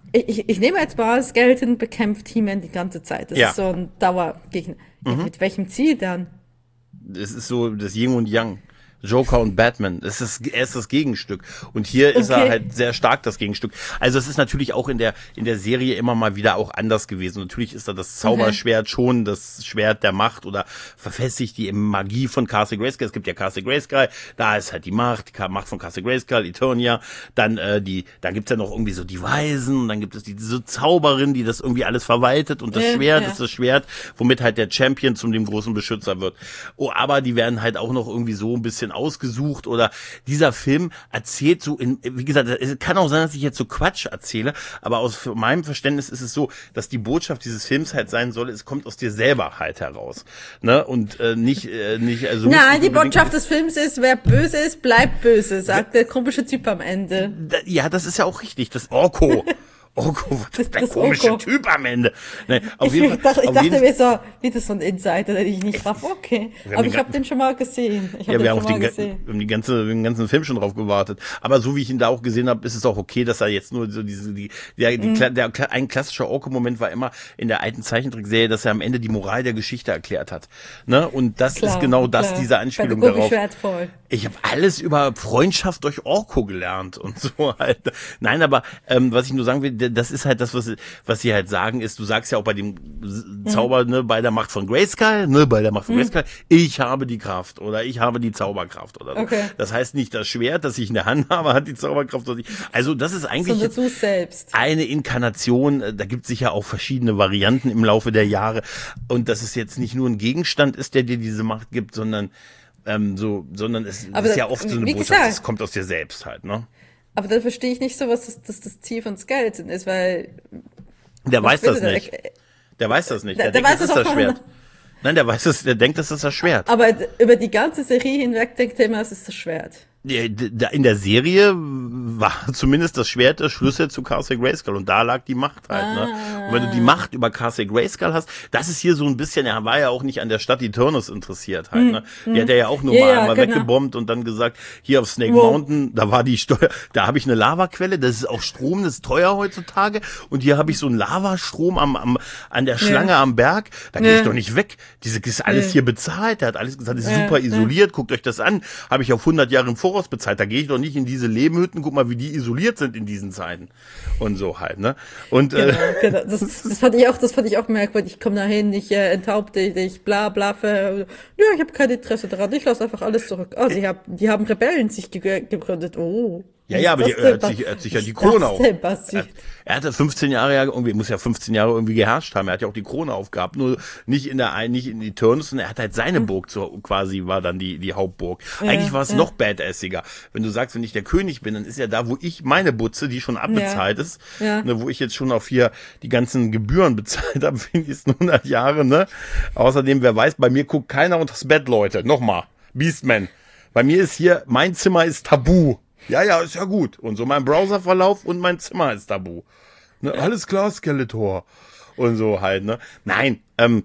ich nehme jetzt mal, Skeleton bekämpft He-Man die ganze Zeit. Das Ja. ist so ein Dauergegner. Ja, mit welchem Ziel dann? Es ist so das Yin und Yang. Joker und Batman. Er ist das Gegenstück. Und hier ist er halt sehr stark das Gegenstück. Also es ist natürlich auch in der Serie immer mal wieder auch anders gewesen. Natürlich ist da das Zauberschwert schon das Schwert der Macht oder verfestigt die Magie von Castle Grayskull. Es gibt ja Castle Grayskull, da ist halt die Macht von Castle Grayskull, Eternia. Dann gibt's ja noch irgendwie so die Weisen und dann gibt es diese Zauberin, die das irgendwie alles verwaltet und das Schwert ist das Schwert, womit halt der Champion zum dem großen Beschützer wird. Oh, aber die werden halt auch noch irgendwie so ein bisschen ausgesucht oder dieser Film erzählt so wie gesagt, es kann auch sein, dass ich jetzt so Quatsch erzähle, aber aus meinem Verständnis ist es so, dass die Botschaft dieses Films halt sein soll, es kommt aus dir selber halt heraus, ne, und nicht also nein, die Botschaft des Films ist, wer böse ist, bleibt böse, sagt der komische Typ am Ende. Ja, das ist ja auch richtig, das Orko. Orko, das ist der komische Orko. Typ am Ende. Nee, Ich dachte mir so, wie das so ein Insider, den ich nicht drauf, okay. Aber ich habe den schon mal gesehen. Wir haben den ganzen Film schon drauf gewartet. Aber so wie ich ihn da auch gesehen habe, ist es auch okay, dass er jetzt nur so ein klassischer Orko-Moment war immer in der alten Zeichentrickserie, dass er am Ende die Moral der Geschichte erklärt hat. Ne? Und das ist genau das, diese Anspielung darauf. Ich habe alles über Freundschaft durch Orko gelernt und so halt. Nein, aber was ich nur sagen will, das ist halt das, was sie halt sagen, ist, du sagst ja auch bei dem Zauber, ne, bei der Macht von Grayskull, ich habe die Kraft oder ich habe die Zauberkraft oder so. Okay. Das heißt nicht, das Schwert, das ich in der Hand habe, hat die Zauberkraft. Also das ist eigentlich eine Inkarnation, da gibt es sicher auch verschiedene Varianten im Laufe der Jahre und dass es jetzt nicht nur ein Gegenstand ist, der dir diese Macht gibt, sondern es ist ja oft so eine Botschaft, das kommt aus dir selbst halt, ne? Aber dann verstehe ich nicht so, was das Ziel von Skeleton ist, weil... Der weiß das nicht. Der weiß das nicht. Der denkt, das ist das Schwert. Nein, der denkt, das ist das Schwert. Aber über die ganze Serie hinweg denkt er immer, es ist das Schwert. In der Serie war zumindest das Schwert der Schlüssel zu Castle Grayskull und da lag die Macht halt, ne? Und wenn du die Macht über Castle Grayskull hast, das ist hier so ein bisschen, er war ja auch nicht an der Stadt Eternus interessiert halt, ne? Die hat er ja auch nur einmal weggebombt und dann gesagt, hier auf Snake Mountain, da war die Steuer, da habe ich eine Lavaquelle, das ist auch Strom, das ist teuer heutzutage und hier habe ich so einen Lavastrom an der Schlange am Berg, da gehe ich doch nicht weg, ist alles hier bezahlt, der hat alles gesagt, ist super isoliert, guckt euch das an, habe ich auf 100 Jahre im Voraus bezahlt, da gehe ich doch nicht in diese Lehmhütten, guck mal, wie die isoliert sind in diesen Zeiten und so halt, ne? Und genau. Das fand ich auch merkwürdig. Ich komme dahin, ich enthaupte dich, bla bla. Ich habe kein Interesse daran. Ich lasse einfach alles zurück. Oh, die haben Rebellen sich gegründet. Oh. Ja, aber er hat sich ja die Krone auf. Er hatte 15 Jahre irgendwie, muss ja 15 Jahre irgendwie geherrscht haben. Er hat ja auch die Krone aufgehabt, nur nicht in Eternus, sondern er hat halt seine Burg quasi war dann die Hauptburg. Eigentlich war es noch badassiger. Wenn du sagst, wenn ich der König bin, dann ist ja da, wo ich meine Butze, die schon abbezahlt ist, ne, wo ich jetzt schon auf hier die ganzen Gebühren bezahlt habe, für die nächsten 100 Jahre, ne. Außerdem, wer weiß, bei mir guckt keiner unters Bett, Leute. Nochmal. Beastman. Bei mir ist hier, mein Zimmer ist tabu. Ja, ist ja gut. Und so mein Browserverlauf und mein Zimmer ist tabu. Ne, alles klar, Skeletor. Und so halt, ne. Nein,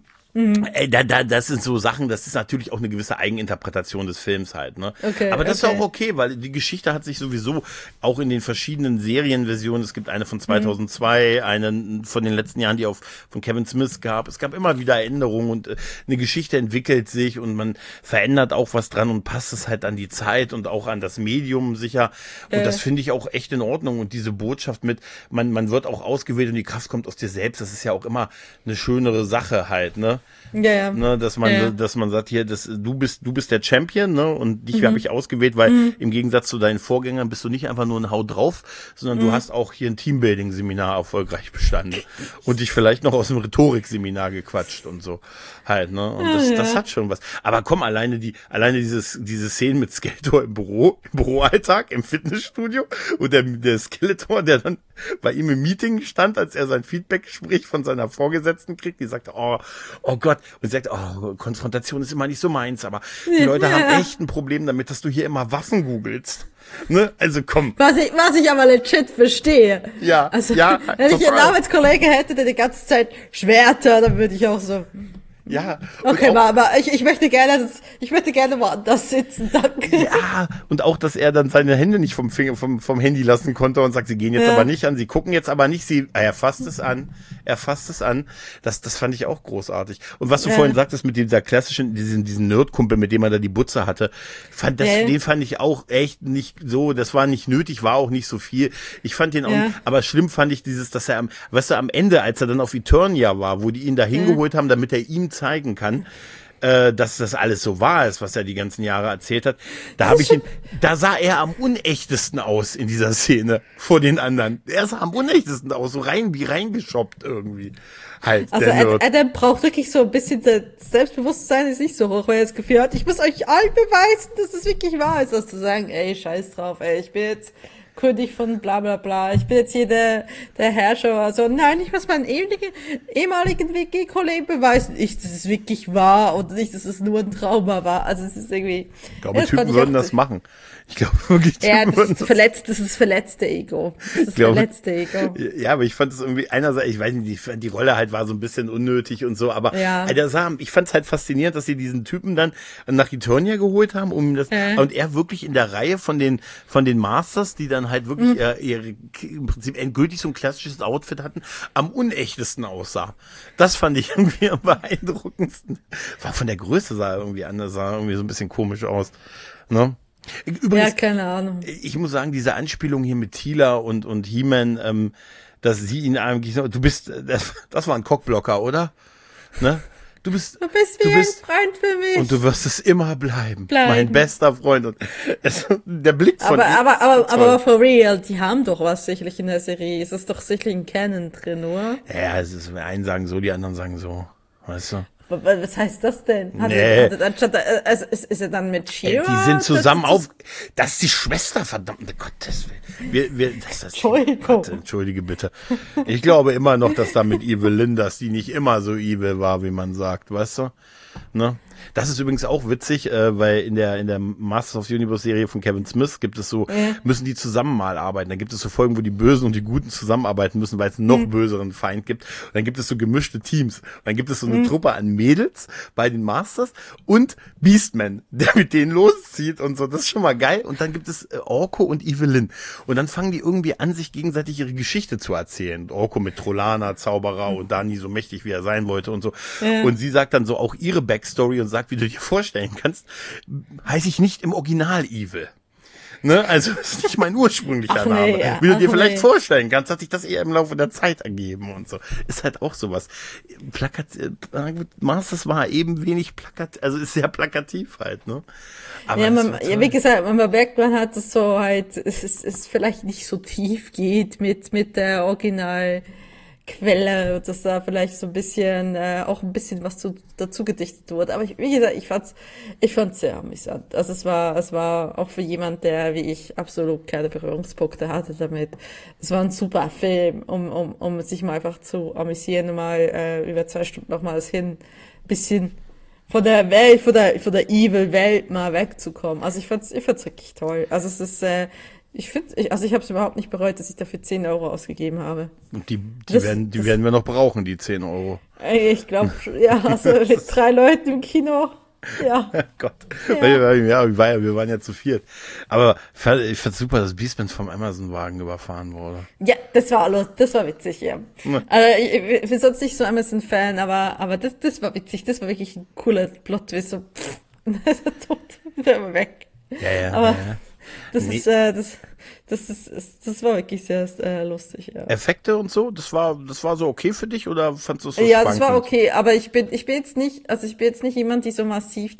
das sind so Sachen, das ist natürlich auch eine gewisse Eigeninterpretation des Films halt, ne? Okay, aber das ist auch okay, weil die Geschichte hat sich sowieso auch in den verschiedenen Serienversionen, es gibt eine von 2002, eine von den letzten Jahren, die von Kevin Smith gab. Es gab immer wieder Änderungen und eine Geschichte entwickelt sich und man verändert auch was dran und passt es halt an die Zeit und auch an das Medium sicher. Und das finde ich auch echt in Ordnung. Und diese Botschaft mit, man wird auch ausgewählt und die Kraft kommt aus dir selbst, das ist ja auch immer eine schönere Sache halt, ne? Ja. Ne, dass man sagt hier, du bist der Champion, ne, und dich habe ich ausgewählt, weil im Gegensatz zu deinen Vorgängern bist du nicht einfach nur ein Hau drauf, sondern du hast auch hier ein Teambuilding-Seminar erfolgreich bestanden und dich vielleicht noch aus dem Rhetorik-Seminar gequatscht und so halt, ne, und das hat schon was. Aber komm, alleine diese Szenen mit Skeletor im Büroalltag, im Fitnessstudio und der Skeletor, der dann bei ihm im Meeting stand, als er sein Feedback-Gespräch von seiner Vorgesetzten kriegt, die sagte, oh Gott, und sagt, Konfrontation ist immer nicht so meins, aber die Leute haben echt ein Problem damit, dass du hier immer Waffen googelst. Ne? Also komm. Was ich aber legit verstehe. Ja, also, wenn ich einen Arbeitskollege hätte, der die ganze Zeit Schwerter, dann würde ich auch so. Ja. Okay, und auch, aber ich möchte gerne woanders sitzen, danke. ja, und auch, dass er dann seine Hände nicht vom Handy lassen konnte und sagt, sie gehen jetzt aber nicht an, sie gucken jetzt aber nicht, er fasst es an. Das fand ich auch großartig. Und was du vorhin sagtest mit dieser klassischen, diesen Nerdkumpel, mit dem er da die Butze hatte, den fand ich auch echt nicht so, das war nicht nötig, war auch nicht so viel. Ich fand den auch, aber schlimm fand ich dass er am Ende, als er dann auf Eternia war, wo die ihn da hingeholt haben, damit er ihm zeigen kann, dass das alles so wahr ist, was er die ganzen Jahre erzählt hat. Da sah er am unechtesten aus in dieser Szene vor den anderen. Er sah am unechtesten aus, so reingeschoppt irgendwie. Halt, also Adam braucht wirklich so ein bisschen, das Selbstbewusstsein ist nicht so hoch, weil er das Gefühl hat, ich muss euch allen beweisen, dass es wirklich wahr ist, als zu sagen, ey, scheiß drauf, ey, ich bin jetzt König von bla bla bla, ich bin jetzt hier der Herrscher oder so. Nein, ich muss meinen ehemaligen WG-Kollegen beweisen, das ist wirklich wahr und nicht, dass es nur ein Trauma war. Also es ist irgendwie... Ich glaube, Typen würden das machen. Ich glaube wirklich, das ist verletzte Ego. Verletzte Ego. Ja, aber ich fand es irgendwie einerseits, ich weiß nicht, die Rolle halt war so ein bisschen unnötig und so, aber ich fand es halt faszinierend, dass sie diesen Typen dann nach Eternia geholt haben, und er wirklich in der Reihe von den Masters, die dann halt wirklich im Prinzip endgültig so ein klassisches Outfit hatten, am unechtesten aussah. Das fand ich irgendwie am beeindruckendsten. War von der Größe sah er irgendwie anders, sah irgendwie so ein bisschen komisch aus, ne? Übrigens, keine Ahnung. Ich muss sagen, diese Anspielung hier mit Teela und He-Man, dass sie ihn eigentlich, das war ein Cockblocker, oder? Ne? Du bist wie ein Freund für mich. Und du wirst es immer bleiben. Mein bester Freund. Und der Blick von aber for real, die haben doch was sicherlich in der Serie. Es ist doch sicherlich ein Canon drin, oder? Ja, die einen sagen so, die anderen sagen so. Weißt du? Was heißt das denn? Ist er dann mit She-Ra? Die sind zusammen das ist die Schwester, verdammte Gottes Willen. Entschuldigung. Entschuldige bitte. Ich glaube immer noch, dass da mit Evelyn, dass die nicht immer so evil war, wie man sagt, weißt du? Ne? Das ist übrigens auch witzig, weil in der Masters of the Universe Serie von Kevin Smith gibt es so, müssen die zusammen mal arbeiten. Da gibt es so Folgen, wo die Bösen und die Guten zusammenarbeiten müssen, weil es einen noch böseren Feind gibt. Und dann gibt es so gemischte Teams. Und dann gibt es so eine Truppe an Mädels bei den Masters und Beastman, der mit denen loszieht und so. Das ist schon mal geil. Und dann gibt es Orko und Evelyn. Und dann fangen die irgendwie an, sich gegenseitig ihre Geschichte zu erzählen. Orko mit Trollana, Zauberer und da nie so mächtig, wie er sein wollte und so. Und sie sagt dann so auch ihre Backstory und sagt, wie du dir vorstellen kannst, heiße ich nicht im Original Evil. Ne? Also das ist nicht mein ursprünglicher Name. Ja. Wie du dir vielleicht vorstellen kannst, hat sich das eher im Laufe der Zeit ergeben und so. Ist halt auch sowas. Masters war eben wenig also ist sehr plakativ halt, ne? Aber wie gesagt, man merkt, man hat es so halt, es vielleicht nicht so tief geht mit der Originalquelle, dass da vielleicht so ein bisschen, auch ein bisschen was dazu gedichtet wurde. Aber wie gesagt, ich fand's sehr amüsant. Also es war auch für jemand, der wie ich absolut keine Berührungspunkte hatte damit. Es war ein super Film, um sich mal einfach zu amüsieren, mal über 2 Stunden nochmals bisschen von der Welt, von der Evil-Welt mal wegzukommen. Also ich fand's wirklich toll. Also es ist, ich habe es überhaupt nicht bereut, dass ich dafür 10 Euro ausgegeben habe. Und die werden wir noch brauchen, die 10 Euro. Ich glaube, ja, also mit 3 Leuten im Kino. Ja. Gott. Ja. Wir waren ja zu viert. Aber ich fand's super, dass Beastman vom Amazon-Wagen überfahren wurde. Ja, das war witzig, ja. Also ich bin sonst nicht so Amazon-Fan, aber das war witzig. Das war wirklich ein cooler Plot-Twist. So, und dann ist er tot, der war weg. Ja. Aber ja. Das war wirklich sehr lustig, ja. Effekte und so, das war so okay für dich oder fandst du es so Ja, schwankend? das war okay, aber ich bin jetzt nicht jemand, die so massiv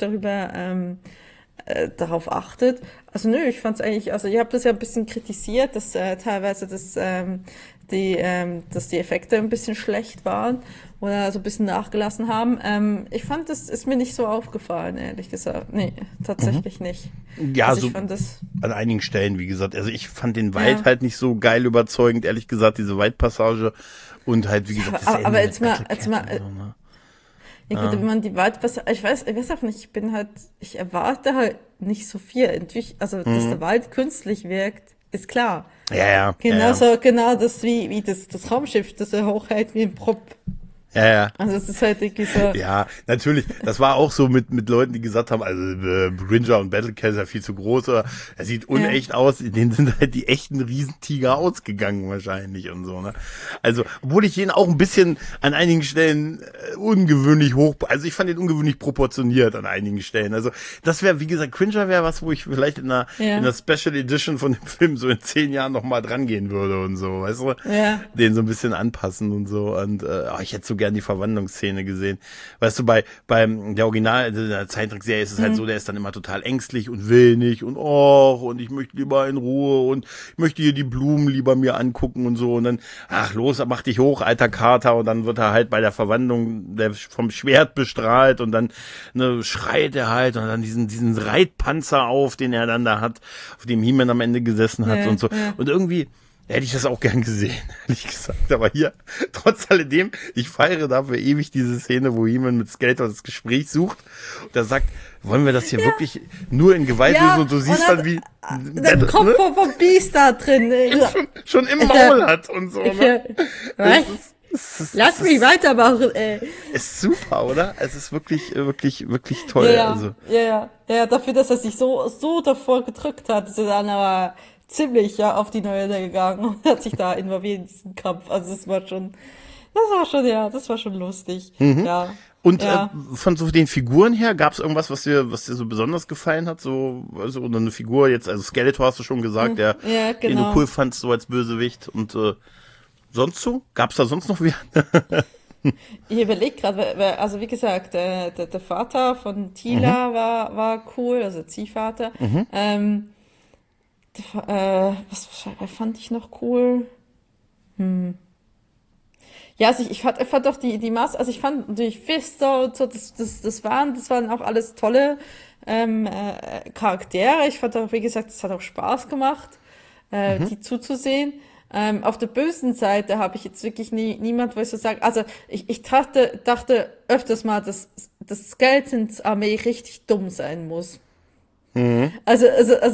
darauf achtet. Also nö, ich fand's eigentlich, also ich habe das ja ein bisschen kritisiert, dass teilweise dass die Effekte ein bisschen schlecht waren oder so ein bisschen nachgelassen haben. Ich fand, das ist mir nicht so aufgefallen, ehrlich gesagt. Nee, tatsächlich nicht. Ja, also so ich fand das an einigen Stellen, wie gesagt. Also ich fand den Wald halt nicht so geil überzeugend, ehrlich gesagt, diese Waldpassage und halt, wie gesagt, das aber jetzt mal, so, ne? Ja gut, wenn man die Waldpassage, ich weiß auch nicht, ich erwarte halt nicht so viel. Also, dass der Wald künstlich wirkt, ist klar. Ja. Genau das wie das Raumschiff, das er hochhält wie ein Prop. Ja, ja. Also es ist halt wirklich so. Ja, natürlich. Das war auch so mit Leuten, die gesagt haben, also Gringer und Battlecat ist ja viel zu groß, oder er sieht unecht aus. Denen sind halt die echten Riesentiger ausgegangen wahrscheinlich und so. Ne? Also, obwohl ich ihn auch ein bisschen an einigen Stellen ungewöhnlich also ich fand ihn ungewöhnlich proportioniert an einigen Stellen. Also das wäre, wie gesagt, Cringer wäre was, wo ich vielleicht in einer Special Edition von dem Film so in 10 Jahren nochmal dran gehen würde und so, weißt du? Ja. Den so ein bisschen anpassen und so. Und ich hätte so gern die Verwandlungsszene gesehen. Weißt du, beim der Original, der Zeichentrickserie ist es halt so, der ist dann immer total ängstlich und will nicht und ich möchte lieber in Ruhe und ich möchte hier die Blumen lieber mir angucken und so. Und dann, los, mach dich hoch, alter Kater. Und dann wird er halt bei der Verwandlung vom Schwert bestrahlt und dann schreit er halt und dann diesen Reitpanzer auf, den er dann da hat, auf dem He-Man am Ende gesessen hat und so. Ja. Und irgendwie hätte ich das auch gern gesehen, ehrlich gesagt. Aber hier, trotz alledem, ich feiere dafür ewig diese Szene, wo He-Man mit Skeletor das Gespräch sucht und er sagt, wollen wir das hier wirklich nur in Gewalt lösen? Und du siehst dann, wie der Kopf vom Biest da drin schon im Maul hat und so. Ne? Lass mich weitermachen, ey. Ist super, oder? Es ist wirklich, wirklich, wirklich toll. Ja, also. ja, dafür, dass er sich so davor gedrückt hat, ist er dann aber ziemlich auf die Neuere gegangen und hat sich da involviert in diesen Kampf. Also das war schon lustig. Mhm. Ja. Und von so den Figuren her, gab es irgendwas, was dir so besonders gefallen hat? So, also oder eine Figur jetzt, also Skeletor hast du schon gesagt, den du cool fandst, so als Bösewicht. Und sonst so? Gab es da sonst noch wer? Ich überlege gerade, also wie gesagt, der Vater von Teela war cool, also Ziehvater. Was fand ich noch cool? Ja, also ich fand doch die Masse, also ich fand natürlich Fister und so, das waren auch alles tolle Charaktere. Ich fand auch, wie gesagt, es hat auch Spaß gemacht, die zuzusehen. Auf der bösen Seite habe ich jetzt wirklich niemand, wo ich so sage, also ich dachte öfters mal, dass Skeletons Armee richtig dumm sein muss. Also,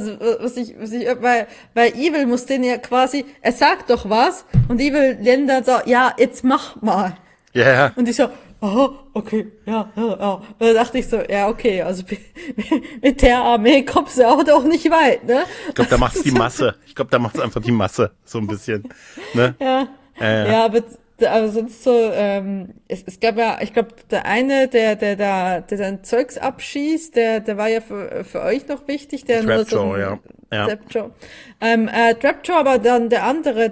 weil Evil muss den ja quasi, er sagt doch was, und Evil nennt dann so, ja, jetzt mach mal. Ja. Yeah. Und ich so, okay, ja. Und dann dachte ich so, ja, okay, also mit der Armee kommst du auch nicht weit, ne? Ich glaube, da macht's die Masse. Ich glaube, da macht's einfach die Masse, so ein bisschen, ne? Ja, aber sonst so, es gab ja, ich glaube, der eine, der sein Zeugs abschießt, der war ja für euch noch wichtig, der nur so Trapjaw. Trapjaw, aber dann der andere,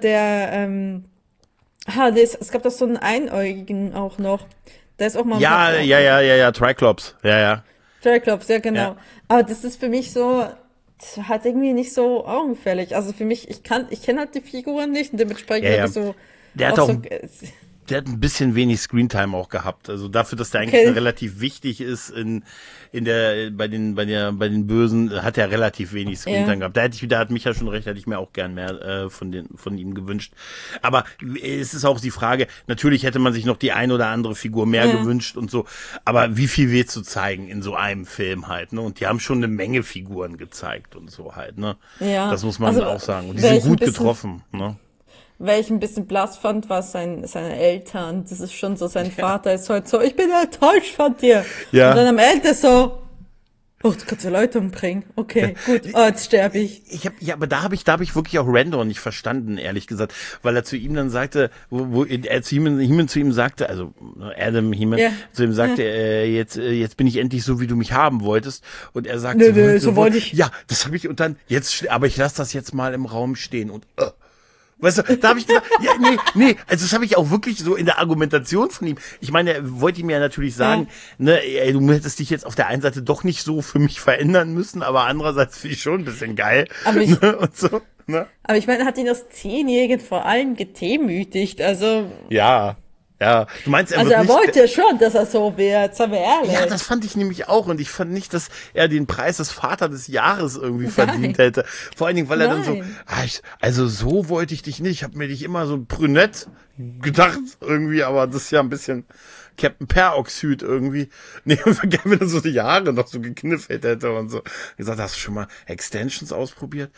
es gab doch so einen Einäugigen auch noch. Der ist auch mal Triclops. Ja. Triclops, ja, genau. Ja. Aber das ist für mich so, halt irgendwie nicht so augenfällig. Also für mich, ich kenne halt die Figuren nicht und dementsprechend habe ich so. Der hat der hat ein bisschen wenig Screentime auch gehabt. Also dafür, dass der eigentlich relativ wichtig ist bei den Bösen, hat er relativ wenig Screentime gehabt. Da hat Micha schon recht, hätte ich mir auch gern mehr von ihm gewünscht. Aber es ist auch die Frage, natürlich hätte man sich noch die ein oder andere Figur mehr gewünscht und so. Aber wie viel willst du zeigen in so einem Film halt, ne? Und die haben schon eine Menge Figuren gezeigt und so halt, ne? Ja. Das muss man auch sagen. Und die sind gut getroffen, ne? Weil ich ein bisschen blass fand, war seine Eltern. Das ist schon so, sein Vater ist halt so, ich bin enttäuscht von dir. Ja. Und dann am Ende so, du kannst ja Leute umbringen. Okay, gut, jetzt sterbe ich. Aber da habe ich wirklich auch Randor nicht verstanden, ehrlich gesagt. Weil er zu ihm dann sagte, wo er zu He-Man zu ihm sagte, also Adam He-Man, zu ihm sagte, jetzt bin ich endlich so, wie du mich haben wolltest. Und er sagte, nö, so wollte ich. Ja, das habe ich, und dann, aber ich lasse das jetzt mal im Raum stehen und weißt du, da habe ich gesagt, nee, also das habe ich auch wirklich so in der Argumentation von ihm. Ich meine, er wollte ihm ja natürlich sagen, ne, du hättest dich jetzt auf der einen Seite doch nicht so für mich verändern müssen, aber andererseits finde ich schon ein bisschen geil. Aber und so, ne? Aber ich meine, er hat ihn als 10-Jährigen vor allem gedemütigt, also. Ja, du meinst, er wollte schon, dass er so wäre, jetzt haben wir ehrlich. Ja, das fand ich nämlich auch, und ich fand nicht, dass er den Preis des Vater des Jahres irgendwie verdient hätte. Vor allen Dingen, weil er dann so, also so wollte ich dich nicht, ich habe mir dich immer so brünett gedacht irgendwie, aber das ist ja ein bisschen Captain Peroxid irgendwie. Nee, und wenn er so die Haare noch so gekniffelt hätte und so. Gesagt, hast du schon mal Extensions ausprobiert?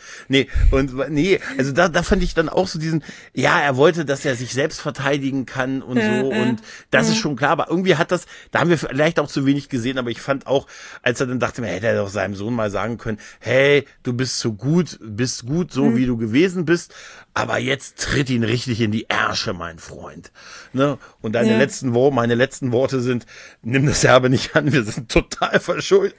Also da fand ich dann auch so diesen, ja, er wollte, dass er sich selbst verteidigen kann und so, und das ist schon klar, aber irgendwie da haben wir vielleicht auch zu wenig gesehen, aber ich fand auch, als er dann dachte, hätte er doch seinem Sohn mal sagen können, hey, du bist so gut, so wie du gewesen bist, aber jetzt tritt ihn richtig in die Ärsche, mein Freund. Ne? Und meine letzten Worte sind, nimm das Erbe nicht an, wir sind total verschuldet.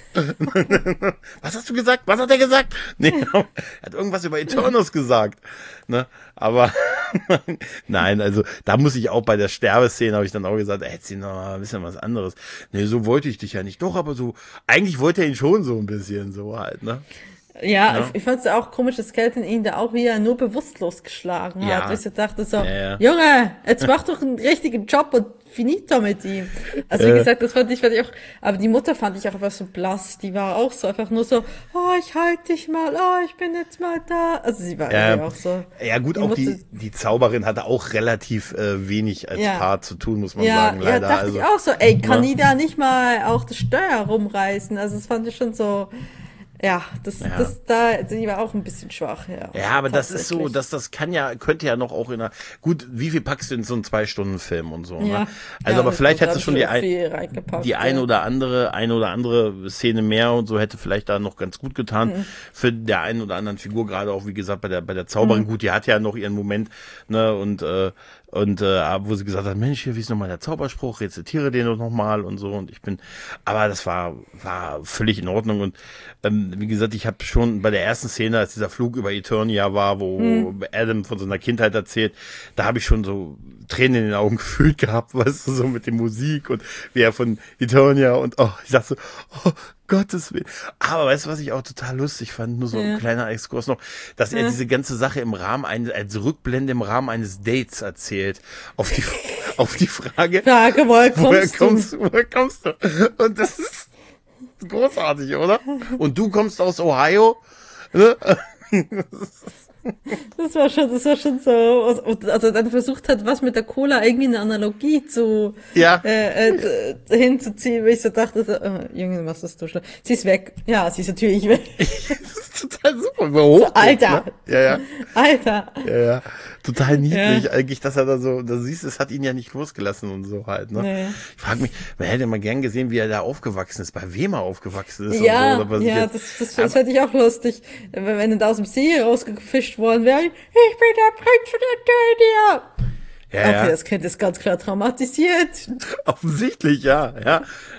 Was hast du gesagt? Was hat er gesagt? Nee, er hat irgendwas über Eternus gesagt. Ne? Aber nein, also da muss ich auch bei der Sterbeszene, habe ich dann auch gesagt, hätte sie noch mal ein bisschen was anderes. Nee, so wollte ich dich ja nicht. Doch, aber so, eigentlich wollte er ihn schon so ein bisschen so halt, ne? Ja, ich fand es auch komisch, dass Kelton ihn da auch wieder nur bewusstlos geschlagen hat. Ich dachte so, Junge, jetzt mach doch einen richtigen Job und finito mit ihm. Also wie gesagt, das fand ich auch, aber die Mutter fand ich auch einfach so blass. Die war auch so einfach nur so, oh, ich halte dich mal, oh, ich bin jetzt mal da. Also sie war irgendwie auch so. Ja gut, auch die Zauberin hatte auch relativ wenig als Part zu tun, muss man sagen, leider. Ja, dachte ich auch so, ey, kann die da nicht mal auch das Steuer rumreißen? Also das fand ich schon so. Ja, die war auch ein bisschen schwach, ja. Ja, aber das ist so, könnte ja noch auch gut, wie viel packst du in so einen 2-Stunden-Film und so, ne? Also, aber vielleicht hättest du schon die eine oder andere Szene mehr und so hätte vielleicht da noch ganz gut getan für der einen oder anderen Figur, gerade auch, wie gesagt, bei der Zauberin. Gut, die hat ja noch ihren Moment, ne, und wo sie gesagt hat, Mensch, hier, wie ist nochmal der Zauberspruch, rezitiere den doch nochmal und so, und aber das war völlig in Ordnung, und wie gesagt, ich habe schon bei der ersten Szene, als dieser Flug über Eternia war, wo Adam von seiner Kindheit erzählt, da habe ich schon so Tränen in den Augen gefühlt gehabt, weißt du, so mit der Musik und wie er von Eternia und ich dachte so, oh, Gottes Willen. Aber weißt du, was ich auch total lustig fand? Nur so ein kleiner Exkurs noch, dass er diese ganze Sache im Rahmen als Rückblende im Rahmen eines Dates erzählt. Auf die Frage, woher kommst du? Und das ist großartig, oder? Und du kommst aus Ohio? Ne? Das war schon so, also dann versucht hat, was mit der Cola irgendwie eine Analogie hinzuziehen, weil ich so dachte, Junge, was ist du schon? Sie ist weg. Ja, sie ist natürlich weg. Das ist total super. So, Alter. Ne? Ja. Alter. Ja. Total niedlich eigentlich, dass er da so, da siehst, es hat ihn ja nicht losgelassen und so halt, ne? Nee. Ich frage mich, man hätte mal gern gesehen, wie er da aufgewachsen ist, bei wem er aufgewachsen ist. Ja, und so, das hätte ich auch lustig, wenn er da aus dem See rausgefischt worden wäre. Ich bin der Prinz von Eternia. Ja, okay, das Kind ist ganz klar traumatisiert. Offensichtlich, ja.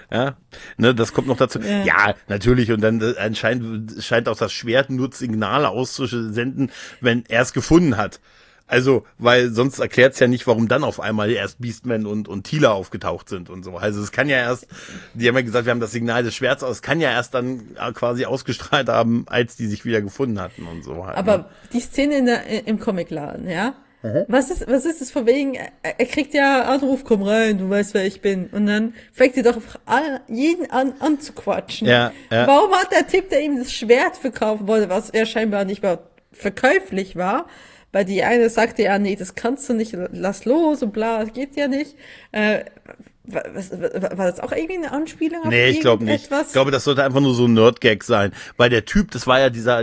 Ne, das kommt noch dazu. Ja, natürlich. Und dann scheint auch das Schwert nur Signale auszusenden, wenn er es gefunden hat. Also, weil sonst erklärt's ja nicht, warum dann auf einmal erst Beastman und Teela aufgetaucht sind und so. Also es kann ja erst, die haben ja gesagt, wir haben das Signal des Schwerts aus, es kann ja erst dann quasi ausgestrahlt haben, als die sich wieder gefunden hatten und so halt. Aber die Szene im Comicladen, ja? Was ist das von wegen, er kriegt ja Anruf, komm rein, du weißt, wer ich bin. Und dann fängt er doch jeden an zu quatschen. Ja. Warum hat der Typ, der ihm das Schwert verkaufen wollte, was er scheinbar nicht mehr verkäuflich war, weil die eine sagte ja, nee, das kannst du nicht, lass los und bla, das geht ja nicht. War das auch irgendwie eine Anspielung auf Nee, ich glaube nicht. Ich glaube, das sollte einfach nur so ein Nerd-Gag sein. Weil der Typ, das war ja dieser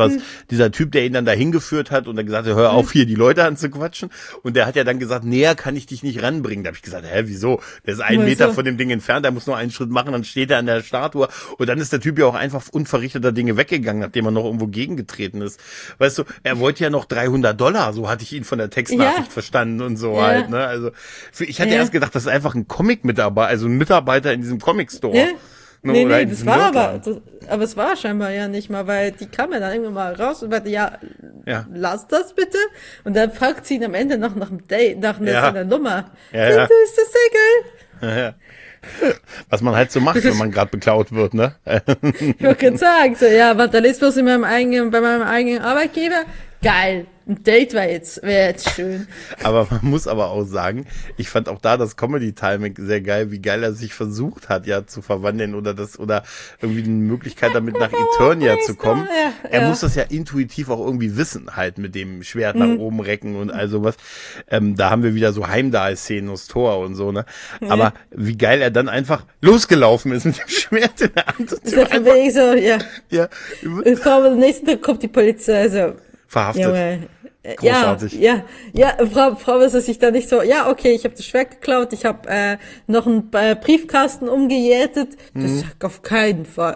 Typ, der ihn dann dahin geführt hat und dann gesagt hat, hör auf, hier die Leute anzuquatschen. Und der hat ja dann gesagt, näher kann ich dich nicht ranbringen. Da habe ich gesagt, wieso? Der ist 1 Meter von dem Ding entfernt, der muss nur einen Schritt machen, dann steht er an der Statue. Und dann ist der Typ ja auch einfach unverrichteter Dinge weggegangen, nachdem er noch irgendwo gegengetreten ist. Weißt du, er wollte ja noch $300, so hatte ich ihn von der Textnachricht verstanden und so halt. Ne? Also ich hatte erst gedacht, das ist einfach ein Comic-Mitarbeiter, also ein Mitarbeiter in diesem Comic-Store. Nee, das war aber es war scheinbar ja nicht mal, weil die kam ja dann irgendwann mal raus und meinte, lass das bitte. Und dann fragt sie ihn am Ende noch nach dem Date, nach seiner Nummer. Ja. Du ist das Single? Ja. Was man halt so macht, wenn man gerade beklaut wird, ne? Ich wollte gerade sagen, so, Vandalismus bei meinem eigenen Arbeitgeber, geil. Ein Date wäre jetzt schön. Aber man muss aber auch sagen, ich fand auch da das Comedy-Timing sehr geil, wie geil er sich versucht hat, ja, zu verwandeln oder irgendwie eine Möglichkeit damit nach Eternia zu kommen. Ja, Er muss das ja intuitiv auch irgendwie wissen, halt mit dem Schwert nach oben recken und all sowas. Da haben wir wieder so Heimdall-Szenen aus Thor und so, ne? Aber wie geil er dann einfach losgelaufen ist mit dem Schwert in der Hand. Ist ja von wegen so, ja. Ja, Ich glaube, am nächsten Tag kommt die Polizei, also, verhaftet. Junge. Großartig. Ja, Frau ist es sich da nicht so, ja, okay, ich habe das Schwert geklaut, ich habe noch einen Briefkasten umgejätet. Das sagt auf keinen Fall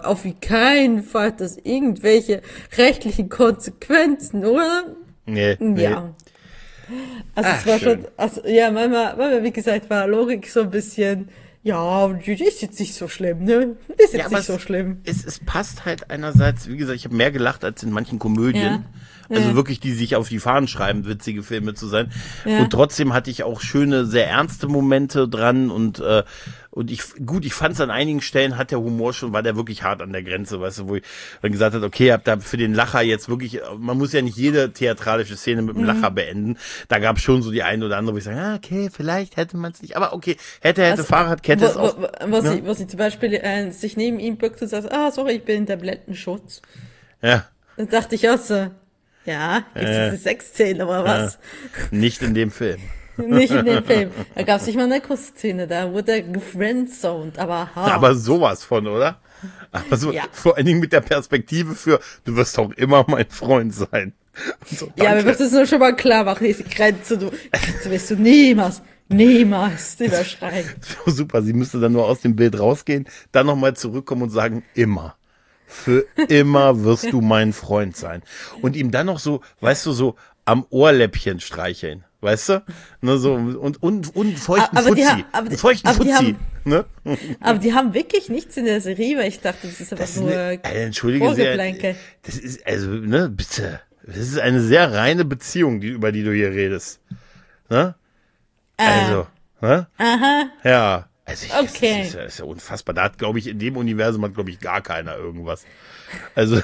hat das irgendwelche rechtlichen Konsequenzen, oder? Nee. Ja. Also es war schön. schon, also ja, manchmal, wie gesagt, war Logik so ein bisschen, ja, die ist jetzt nicht so schlimm, ne? Ist jetzt aber nicht so schlimm. Es passt halt einerseits, wie gesagt, ich habe mehr gelacht als in manchen Komödien. Also wirklich, die sich auf die Fahnen schreiben, witzige Filme zu sein. Ja. Und trotzdem hatte ich auch schöne, sehr ernste Momente dran und ich fand es an einigen Stellen war der wirklich hart an der Grenze, weißt du, wo ich dann gesagt habe, okay, hab da für den Lacher jetzt wirklich, man muss ja nicht jede theatralische Szene mit dem Lacher beenden. Da gab es schon so die eine oder andere, wo ich sage, okay, vielleicht hätte man es nicht, aber okay, hätte Fahrradkette ist auch. Wo sie zum Beispiel sich neben ihm bückt und sagt, sorry, ich bin in der Blendenschutz. Ja. Dann dachte ich auch so, ja, ist das eine Sexszene oder was? Nicht in dem Film. Nicht in dem Film. Da gab es nicht mal eine Kussszene, da wurde er gefriendzoned, aber hart. Aber sowas von, oder? Aber so, Ja. vor allen Dingen mit der Perspektive du wirst auch immer mein Freund sein. Und so, Ja, wir müssen es nur schon mal klar machen, diese Grenze wirst du niemals überschreiten. So super, sie müsste dann nur aus dem Bild rausgehen, dann nochmal zurückkommen und sagen, immer. Für immer wirst du mein Freund sein. Und ihm dann noch so, weißt du, so am Ohrläppchen streicheln. Weißt du? Ne, so, und feuchten Fuzzi. Fuzzi. Ne? Aber die haben wirklich nichts in der Serie, weil ich dachte, das ist einfach nur entschuldige sehr, Vorgeplänkel. das ist, also, ne, bitte. Das ist eine sehr reine Beziehung, über die du hier redest. Ne? Also, ne? Aha. Ja. Also Okay. Das ist ja unfassbar. Da hat, glaube ich, in dem Universum hat, glaube ich, gar keiner irgendwas. Also.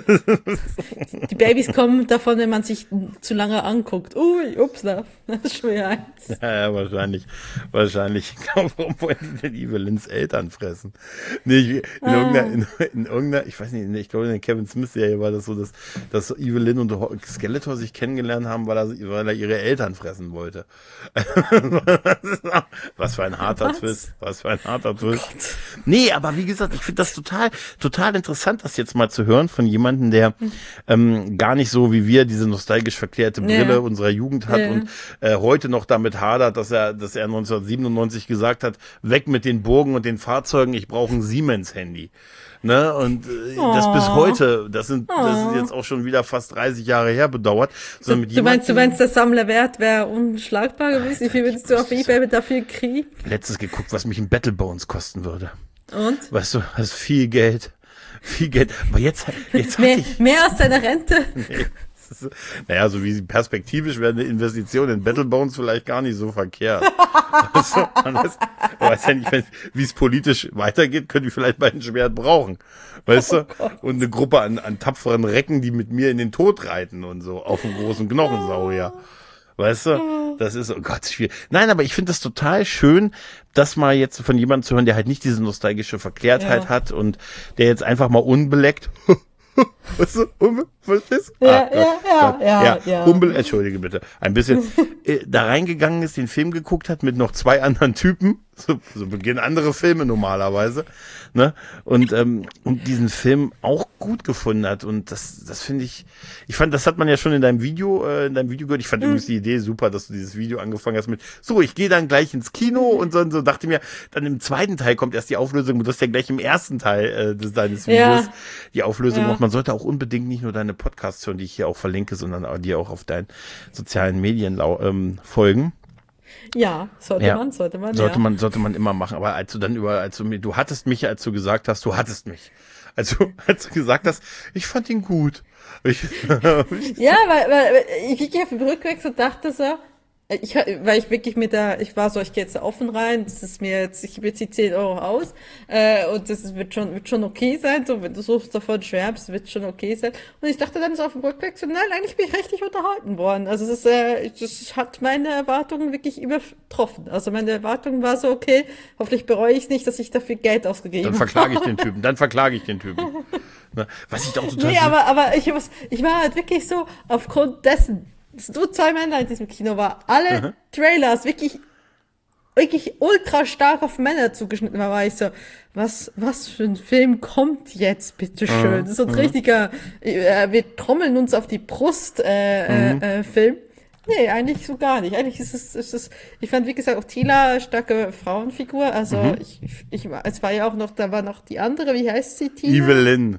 Die Babys kommen davon, wenn man sich zu lange anguckt. Ui, upsla, das ist schon wieder eins. Ja, wahrscheinlich. Ich glaube, warum wollen die denn Evelyns Eltern fressen? Nee, in irgendeiner, ich weiß nicht, ich glaube in der Kevin Smith-Serie war das so, dass Evelyn und Skeletor sich kennengelernt haben, weil er ihre Eltern fressen wollte. Was für ein harter Twist. Nee, aber wie gesagt, ich finde das total interessant, das jetzt mal zu hören von jemandem, der gar nicht so wie wir diese nostalgisch verklärte Brille unserer Jugend hat und heute noch damit hadert, dass er 1997 gesagt hat, weg mit den Burgen und den Fahrzeugen, ich brauche ein Siemens-Handy. Ne? Und das bis heute, das ist jetzt auch schon wieder fast 30 Jahre her, bedauert. Du meinst, der Sammlerwert wäre unschlagbar gewesen? Wie viel würdest du auf eBay dafür kriegen? Letztes geguckt, was mich ein Battlebones kosten würde. Und? Weißt du, das ist viel Geld. Aber jetzt mehr als deine Rente? Nee. Naja, so wie perspektivisch wäre eine Investition in Battlebones vielleicht gar nicht so verkehrt. Weiß ja nicht, wie es politisch weitergeht, können wir vielleicht bald ein Schwert brauchen. Weißt du? Und eine Gruppe an tapferen Recken, die mit mir in den Tod reiten und so, auf einen großen Knochensaurier. Weißt du? Das ist, oh Gott, schwierig. Nein, aber ich finde das total schön, das mal jetzt von jemandem zu hören, der halt nicht diese nostalgische Verklärtheit hat und der jetzt einfach mal unbeleckt weißt du, verstehst du? Ja. Entschuldige bitte. Ein bisschen da reingegangen ist, den Film geguckt hat mit noch 2 anderen Typen. So beginnen andere Filme normalerweise. Ne? Und diesen Film auch gut gefunden hat. Und das finde ich fand, das hat man ja schon in deinem Video gehört. Ich fand übrigens die Idee super, dass du dieses Video angefangen hast mit, so, ich gehe dann gleich ins Kino und so dachte mir, dann im zweiten Teil kommt erst die Auflösung. Du hast ja gleich im ersten Teil deines Videos die Auflösung gemacht. Man sollte auch unbedingt nicht nur deine Podcasts hören, die ich hier auch verlinke, sondern die auch auf deinen sozialen Medien folgen. Ja, sollte man immer machen. Aber als du hattest mich, als du gesagt hast, du hattest mich. Also, als du gesagt hast, ich fand ihn gut. Ja, weil ich ging auf den Rückweg und dachte so, Weil ich wirklich ich war so, ich gehe jetzt da offen rein, das ist mir jetzt, ich gebe jetzt die 10 Euro aus, und wird schon okay sein, so, wenn du so davon schwärmst, wird schon okay sein. Und ich dachte dann so auf dem Rückweg so, nein, eigentlich bin ich richtig unterhalten worden. Also das hat meine Erwartungen wirklich übertroffen. Also meine Erwartung war so, okay, hoffentlich bereue ich nicht, dass ich dafür Geld ausgegeben Dann habe. verklage ich den Typen. Ne? Was ich da auch total Nee, aber ich war halt wirklich so, aufgrund dessen, dass nur 2 Männer in diesem Kino war, alle Trailers wirklich ultra stark auf Männer zugeschnitten war ich so, was für ein Film kommt jetzt, bitteschön? Das ist so ein richtiger, wir trommeln uns auf die Brust, Film. Nee, eigentlich so gar nicht. Eigentlich ist es, ich fand, wie gesagt, auch Tila starke Frauenfigur, also es war ja auch noch, da war noch die andere, wie heißt sie, Tina? Evelyn.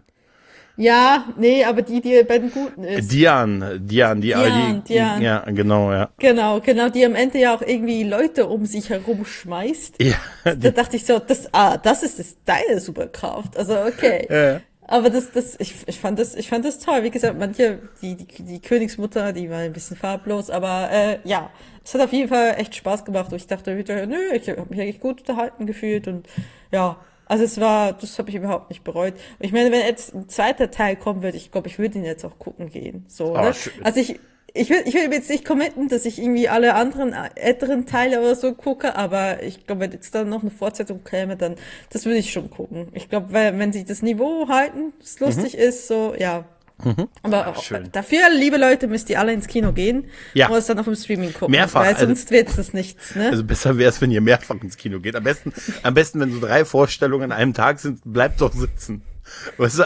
Ja, nee, aber die bei den Guten ist. Diane, Diane. Ja, genau, ja. Genau, die am Ende ja auch irgendwie Leute um sich herum schmeißt. Ja. Da dachte ich so, das ist deine Superkraft. Also, okay. Ja. Aber ich fand das toll. Wie gesagt, manche, die Königsmutter, die war ein bisschen farblos, aber, ja. Es hat auf jeden Fall echt Spaß gemacht. Und ich dachte wieder, nö, ich habe mich eigentlich gut unterhalten gefühlt und, ja. Also das habe ich überhaupt nicht bereut. Und ich meine, wenn jetzt ein zweiter Teil kommen wird, ich glaube, ich würde ihn jetzt auch gucken gehen. So, ne? Schön. Also ich will jetzt nicht committen, dass ich irgendwie alle anderen älteren Teile oder so gucke, aber ich glaube, wenn jetzt dann noch eine Fortsetzung käme, dann, das würde ich schon gucken. Ich glaube, wenn sie das Niveau halten, das lustig ist, so, ja. Aber schön. dafür, liebe Leute, müsst ihr alle ins Kino gehen und es dann auf dem Streaming gucken. Mehrfach, weil sonst wird's das nichts, ne? Also besser wäre es, wenn ihr mehrfach ins Kino geht. Am besten, wenn so 3 Vorstellungen an einem Tag sind, bleibt doch sitzen. Weißt du,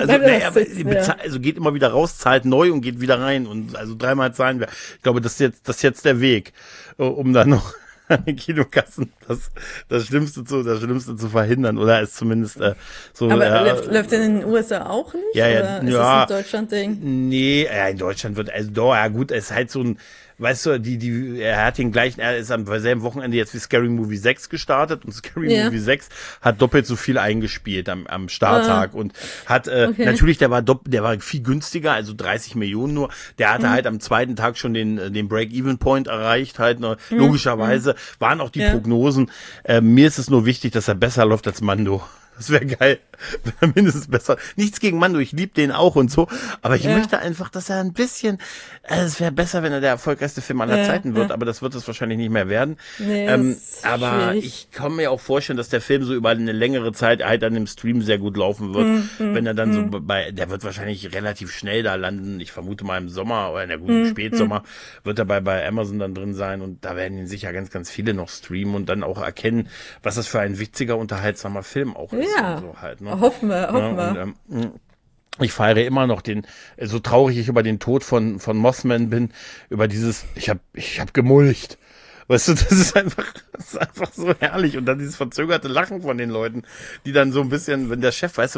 also geht immer wieder raus, zahlt neu und geht wieder rein und also 3-mal zahlen wir. Ich glaube, das ist jetzt der Weg, um dann noch an den Kinokassen das Schlimmste zu verhindern oder es zumindest so. Aber läuft denn in den USA auch nicht? Ja, oder ist das ein Deutschland-Ding? Nee, in Deutschland wird, also doch, ja gut, es ist halt so ein, weißt du, er hat den gleichen, er ist am selben Wochenende jetzt wie Scary Movie 6 gestartet und Scary Movie 6 hat doppelt so viel eingespielt am Starttag und hat, natürlich, der war viel günstiger, also 30 Millionen nur, der hatte halt am zweiten Tag schon den Break-Even-Point erreicht, halt, logischerweise waren auch die Prognosen, mir ist es nur wichtig, dass er besser läuft als Mando. Das wäre geil, wenn er mindestens besser. Nichts gegen Mando, ich liebe den auch und so, aber ich möchte einfach, dass er ein bisschen, es wäre besser, wenn er der erfolgreichste Film aller Zeiten wird, aber das wird es wahrscheinlich nicht mehr werden. Nee, aber ich kann mir auch vorstellen, dass der Film so über eine längere Zeit halt an dem Stream sehr gut laufen wird, wenn er dann so der wird wahrscheinlich relativ schnell da landen, ich vermute mal im Sommer oder in der guten Spätsommer wird er bei Amazon dann drin sein und da werden ihn sicher ganz, ganz viele noch streamen und dann auch erkennen, was das für ein witziger, unterhaltsamer Film auch ist. Ja, und so halt, ne? hoffen wir. Und, ich feiere immer noch so traurig ich über den Tod von Mothman bin, über dieses, ich hab gemulcht. Weißt du, das ist einfach so herrlich. Und dann dieses verzögerte Lachen von den Leuten, die dann so ein bisschen, wenn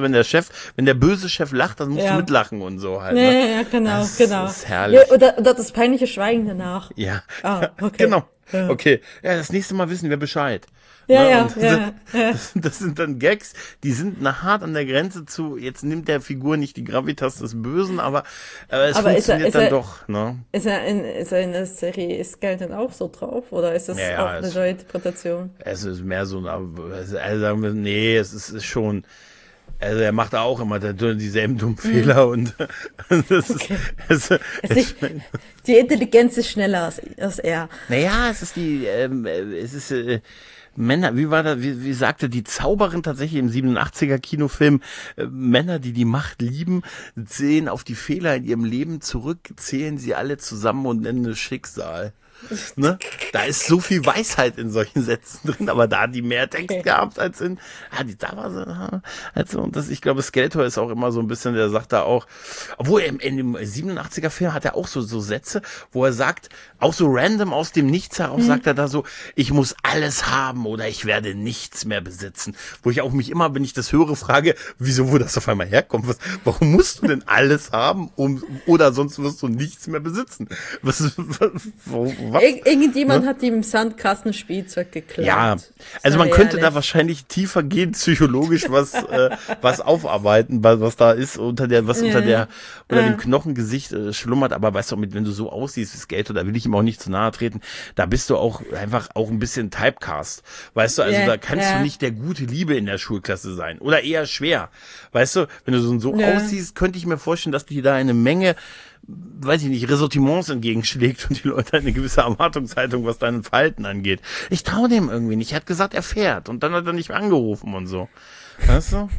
der böse Chef lacht, dann musst du mitlachen und so halt. Ne? Ja, genau. Das ist herrlich. Ja, oder das peinliche Schweigen danach. Ja. Okay. Genau. Okay. Ja, das nächste Mal wissen wir Bescheid. Ja. Das sind dann Gags, die sind hart an der Grenze zu, jetzt nimmt der Figur nicht die Gravitas des Bösen, aber es funktioniert dann doch, ne? Ist er in der Serie Skeleton auch so drauf, oder ist das auch eine neue Interpretation? Es ist mehr so, nee, es ist schon, also er macht da auch immer dieselben dummen Fehler und das ist, die Intelligenz ist schneller als er. Naja, es ist Männer, wie war das, wie sagte die Zauberin tatsächlich im 87er Kinofilm, Männer, die die Macht lieben, sehen auf die Fehler in ihrem Leben zurück, zählen sie alle zusammen und nennen es Schicksal. Ne? Da ist so viel Weisheit in solchen Sätzen drin, aber da hat die mehr Text gehabt als da war so, also, und ich glaube, Skeletor ist auch immer so ein bisschen, der sagt da auch, obwohl in dem 87er Film hat er auch so Sätze, wo er sagt, auch so random aus dem Nichts heraus sagt er da so, ich muss alles haben oder ich werde nichts mehr besitzen. Wo ich auch mich immer, wenn ich das höre, frage, wo das auf einmal herkommt. Warum musst du denn alles haben, oder sonst wirst du nichts mehr besitzen? was? Irgendjemand hat ihm Sandkasten Spielzeug geklaut. Ja, also man könnte da wahrscheinlich tiefer gehen, psychologisch was aufarbeiten, was da ist, unter dem Knochengesicht schlummert. Aber weißt du, wenn du so aussiehst wie Skater, da will ich ihm auch nicht zu nahe treten, da bist du auch einfach auch ein bisschen Typecast. Weißt du, also da kannst du nicht der gute Liebe in der Schulklasse sein. Oder eher schwer. Weißt du, wenn du so aussiehst, könnte ich mir vorstellen, dass dir da eine Menge, weiß ich nicht, Ressortiments entgegenschlägt und die Leute eine gewisse Erwartungshaltung, was dein Verhalten angeht. Ich traue dem irgendwie nicht. Er hat gesagt, er fährt und dann hat er nicht mehr angerufen und so. Weißt du?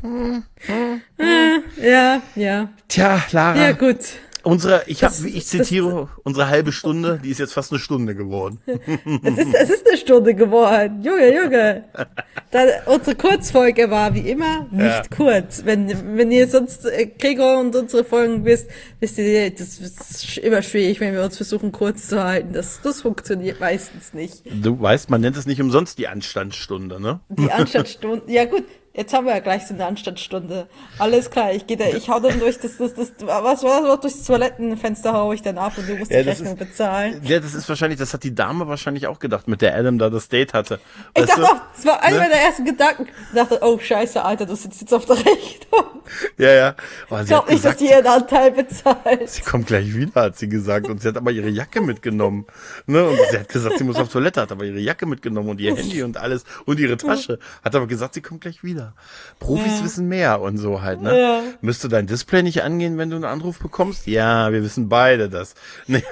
Ja. Tja, Lara. Ja, gut. Ich zitiere, unsere halbe Stunde, die ist jetzt fast eine Stunde geworden. Es ist eine Stunde geworden. Junge. Unsere Kurzfolge war wie immer nicht kurz. Wenn ihr sonst Gregor und unsere Folgen wisst ihr, das ist immer schwierig, wenn wir uns versuchen kurz zu halten. Das funktioniert meistens nicht. Du weißt, man nennt es nicht umsonst die Anstandsstunde, ne? Die Anstandsstunde, ja gut. Jetzt haben wir ja gleich so eine Anstandsstunde. Alles klar, ich hau dann durch durchs Toilettenfenster hau ich dann ab und du musst die Rechnung bezahlen. Ja, das hat die Dame wahrscheinlich auch gedacht, mit der Adam da das Date hatte. Ich dachte auch, das war einer meiner ersten Gedanken. Ich dachte, oh scheiße, Alter, du sitzt jetzt auf der Rechnung. Ja. Ich glaube nicht, dass die ihren Anteil bezahlt. Sie kommt gleich wieder, hat sie gesagt. Und sie hat aber ihre Jacke mitgenommen. Ne? Und sie hat gesagt, sie muss auf Toilette, hat aber ihre Jacke mitgenommen und ihr Handy und alles und ihre Tasche. Hat aber gesagt, sie kommt gleich wieder. Profis wissen mehr und so halt, ne? Ja. Müsste dein Display nicht angehen, wenn du einen Anruf bekommst? Ja, wir wissen beide das. Nee.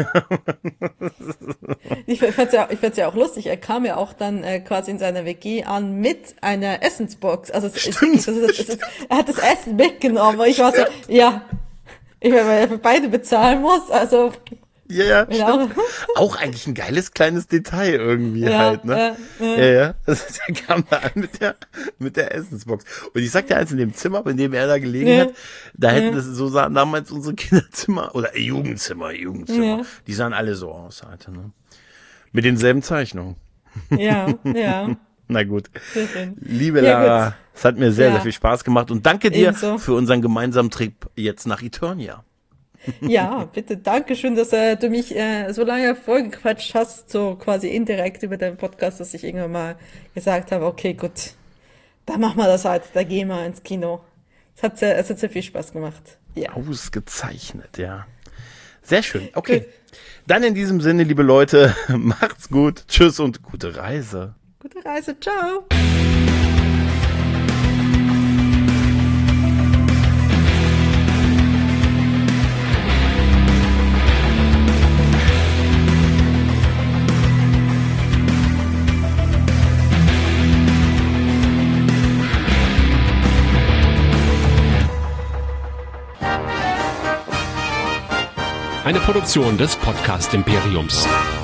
Ich fand's ja auch lustig. Er kam ja auch dann quasi in seiner WG an mit einer Essensbox. Also er hat das Essen mitgenommen. Und ich war so, weil er für beide bezahlen muss, also. Ja, stimmt. Auch eigentlich ein geiles kleines Detail irgendwie halt, ne? Ja. Also, der kam da an mit der Essensbox. Und ich sag dir eins, in dem Zimmer, in dem er da gelegen hat, da hätten das, so sahen damals unsere Kinderzimmer, oder Jugendzimmer. Die sahen alle so aus, Alter, ne? Mit denselben Zeichnungen. Ja. Na gut. Liebe Lara, es hat mir sehr, sehr viel Spaß gemacht und danke dir für unseren gemeinsamen Trip jetzt nach Eternia. Ja, bitte, danke schön, dass du mich so lange vollgequatscht hast, so quasi indirekt über deinen Podcast, dass ich irgendwann mal gesagt habe, okay, gut, dann machen wir das halt, da gehen wir ins Kino. Es hat sehr viel Spaß gemacht. Ja. Ausgezeichnet, ja. Sehr schön, okay. Gut. Dann in diesem Sinne, liebe Leute, macht's gut, tschüss und gute Reise. Gute Reise, ciao. Eine Produktion des Podcast Imperiums.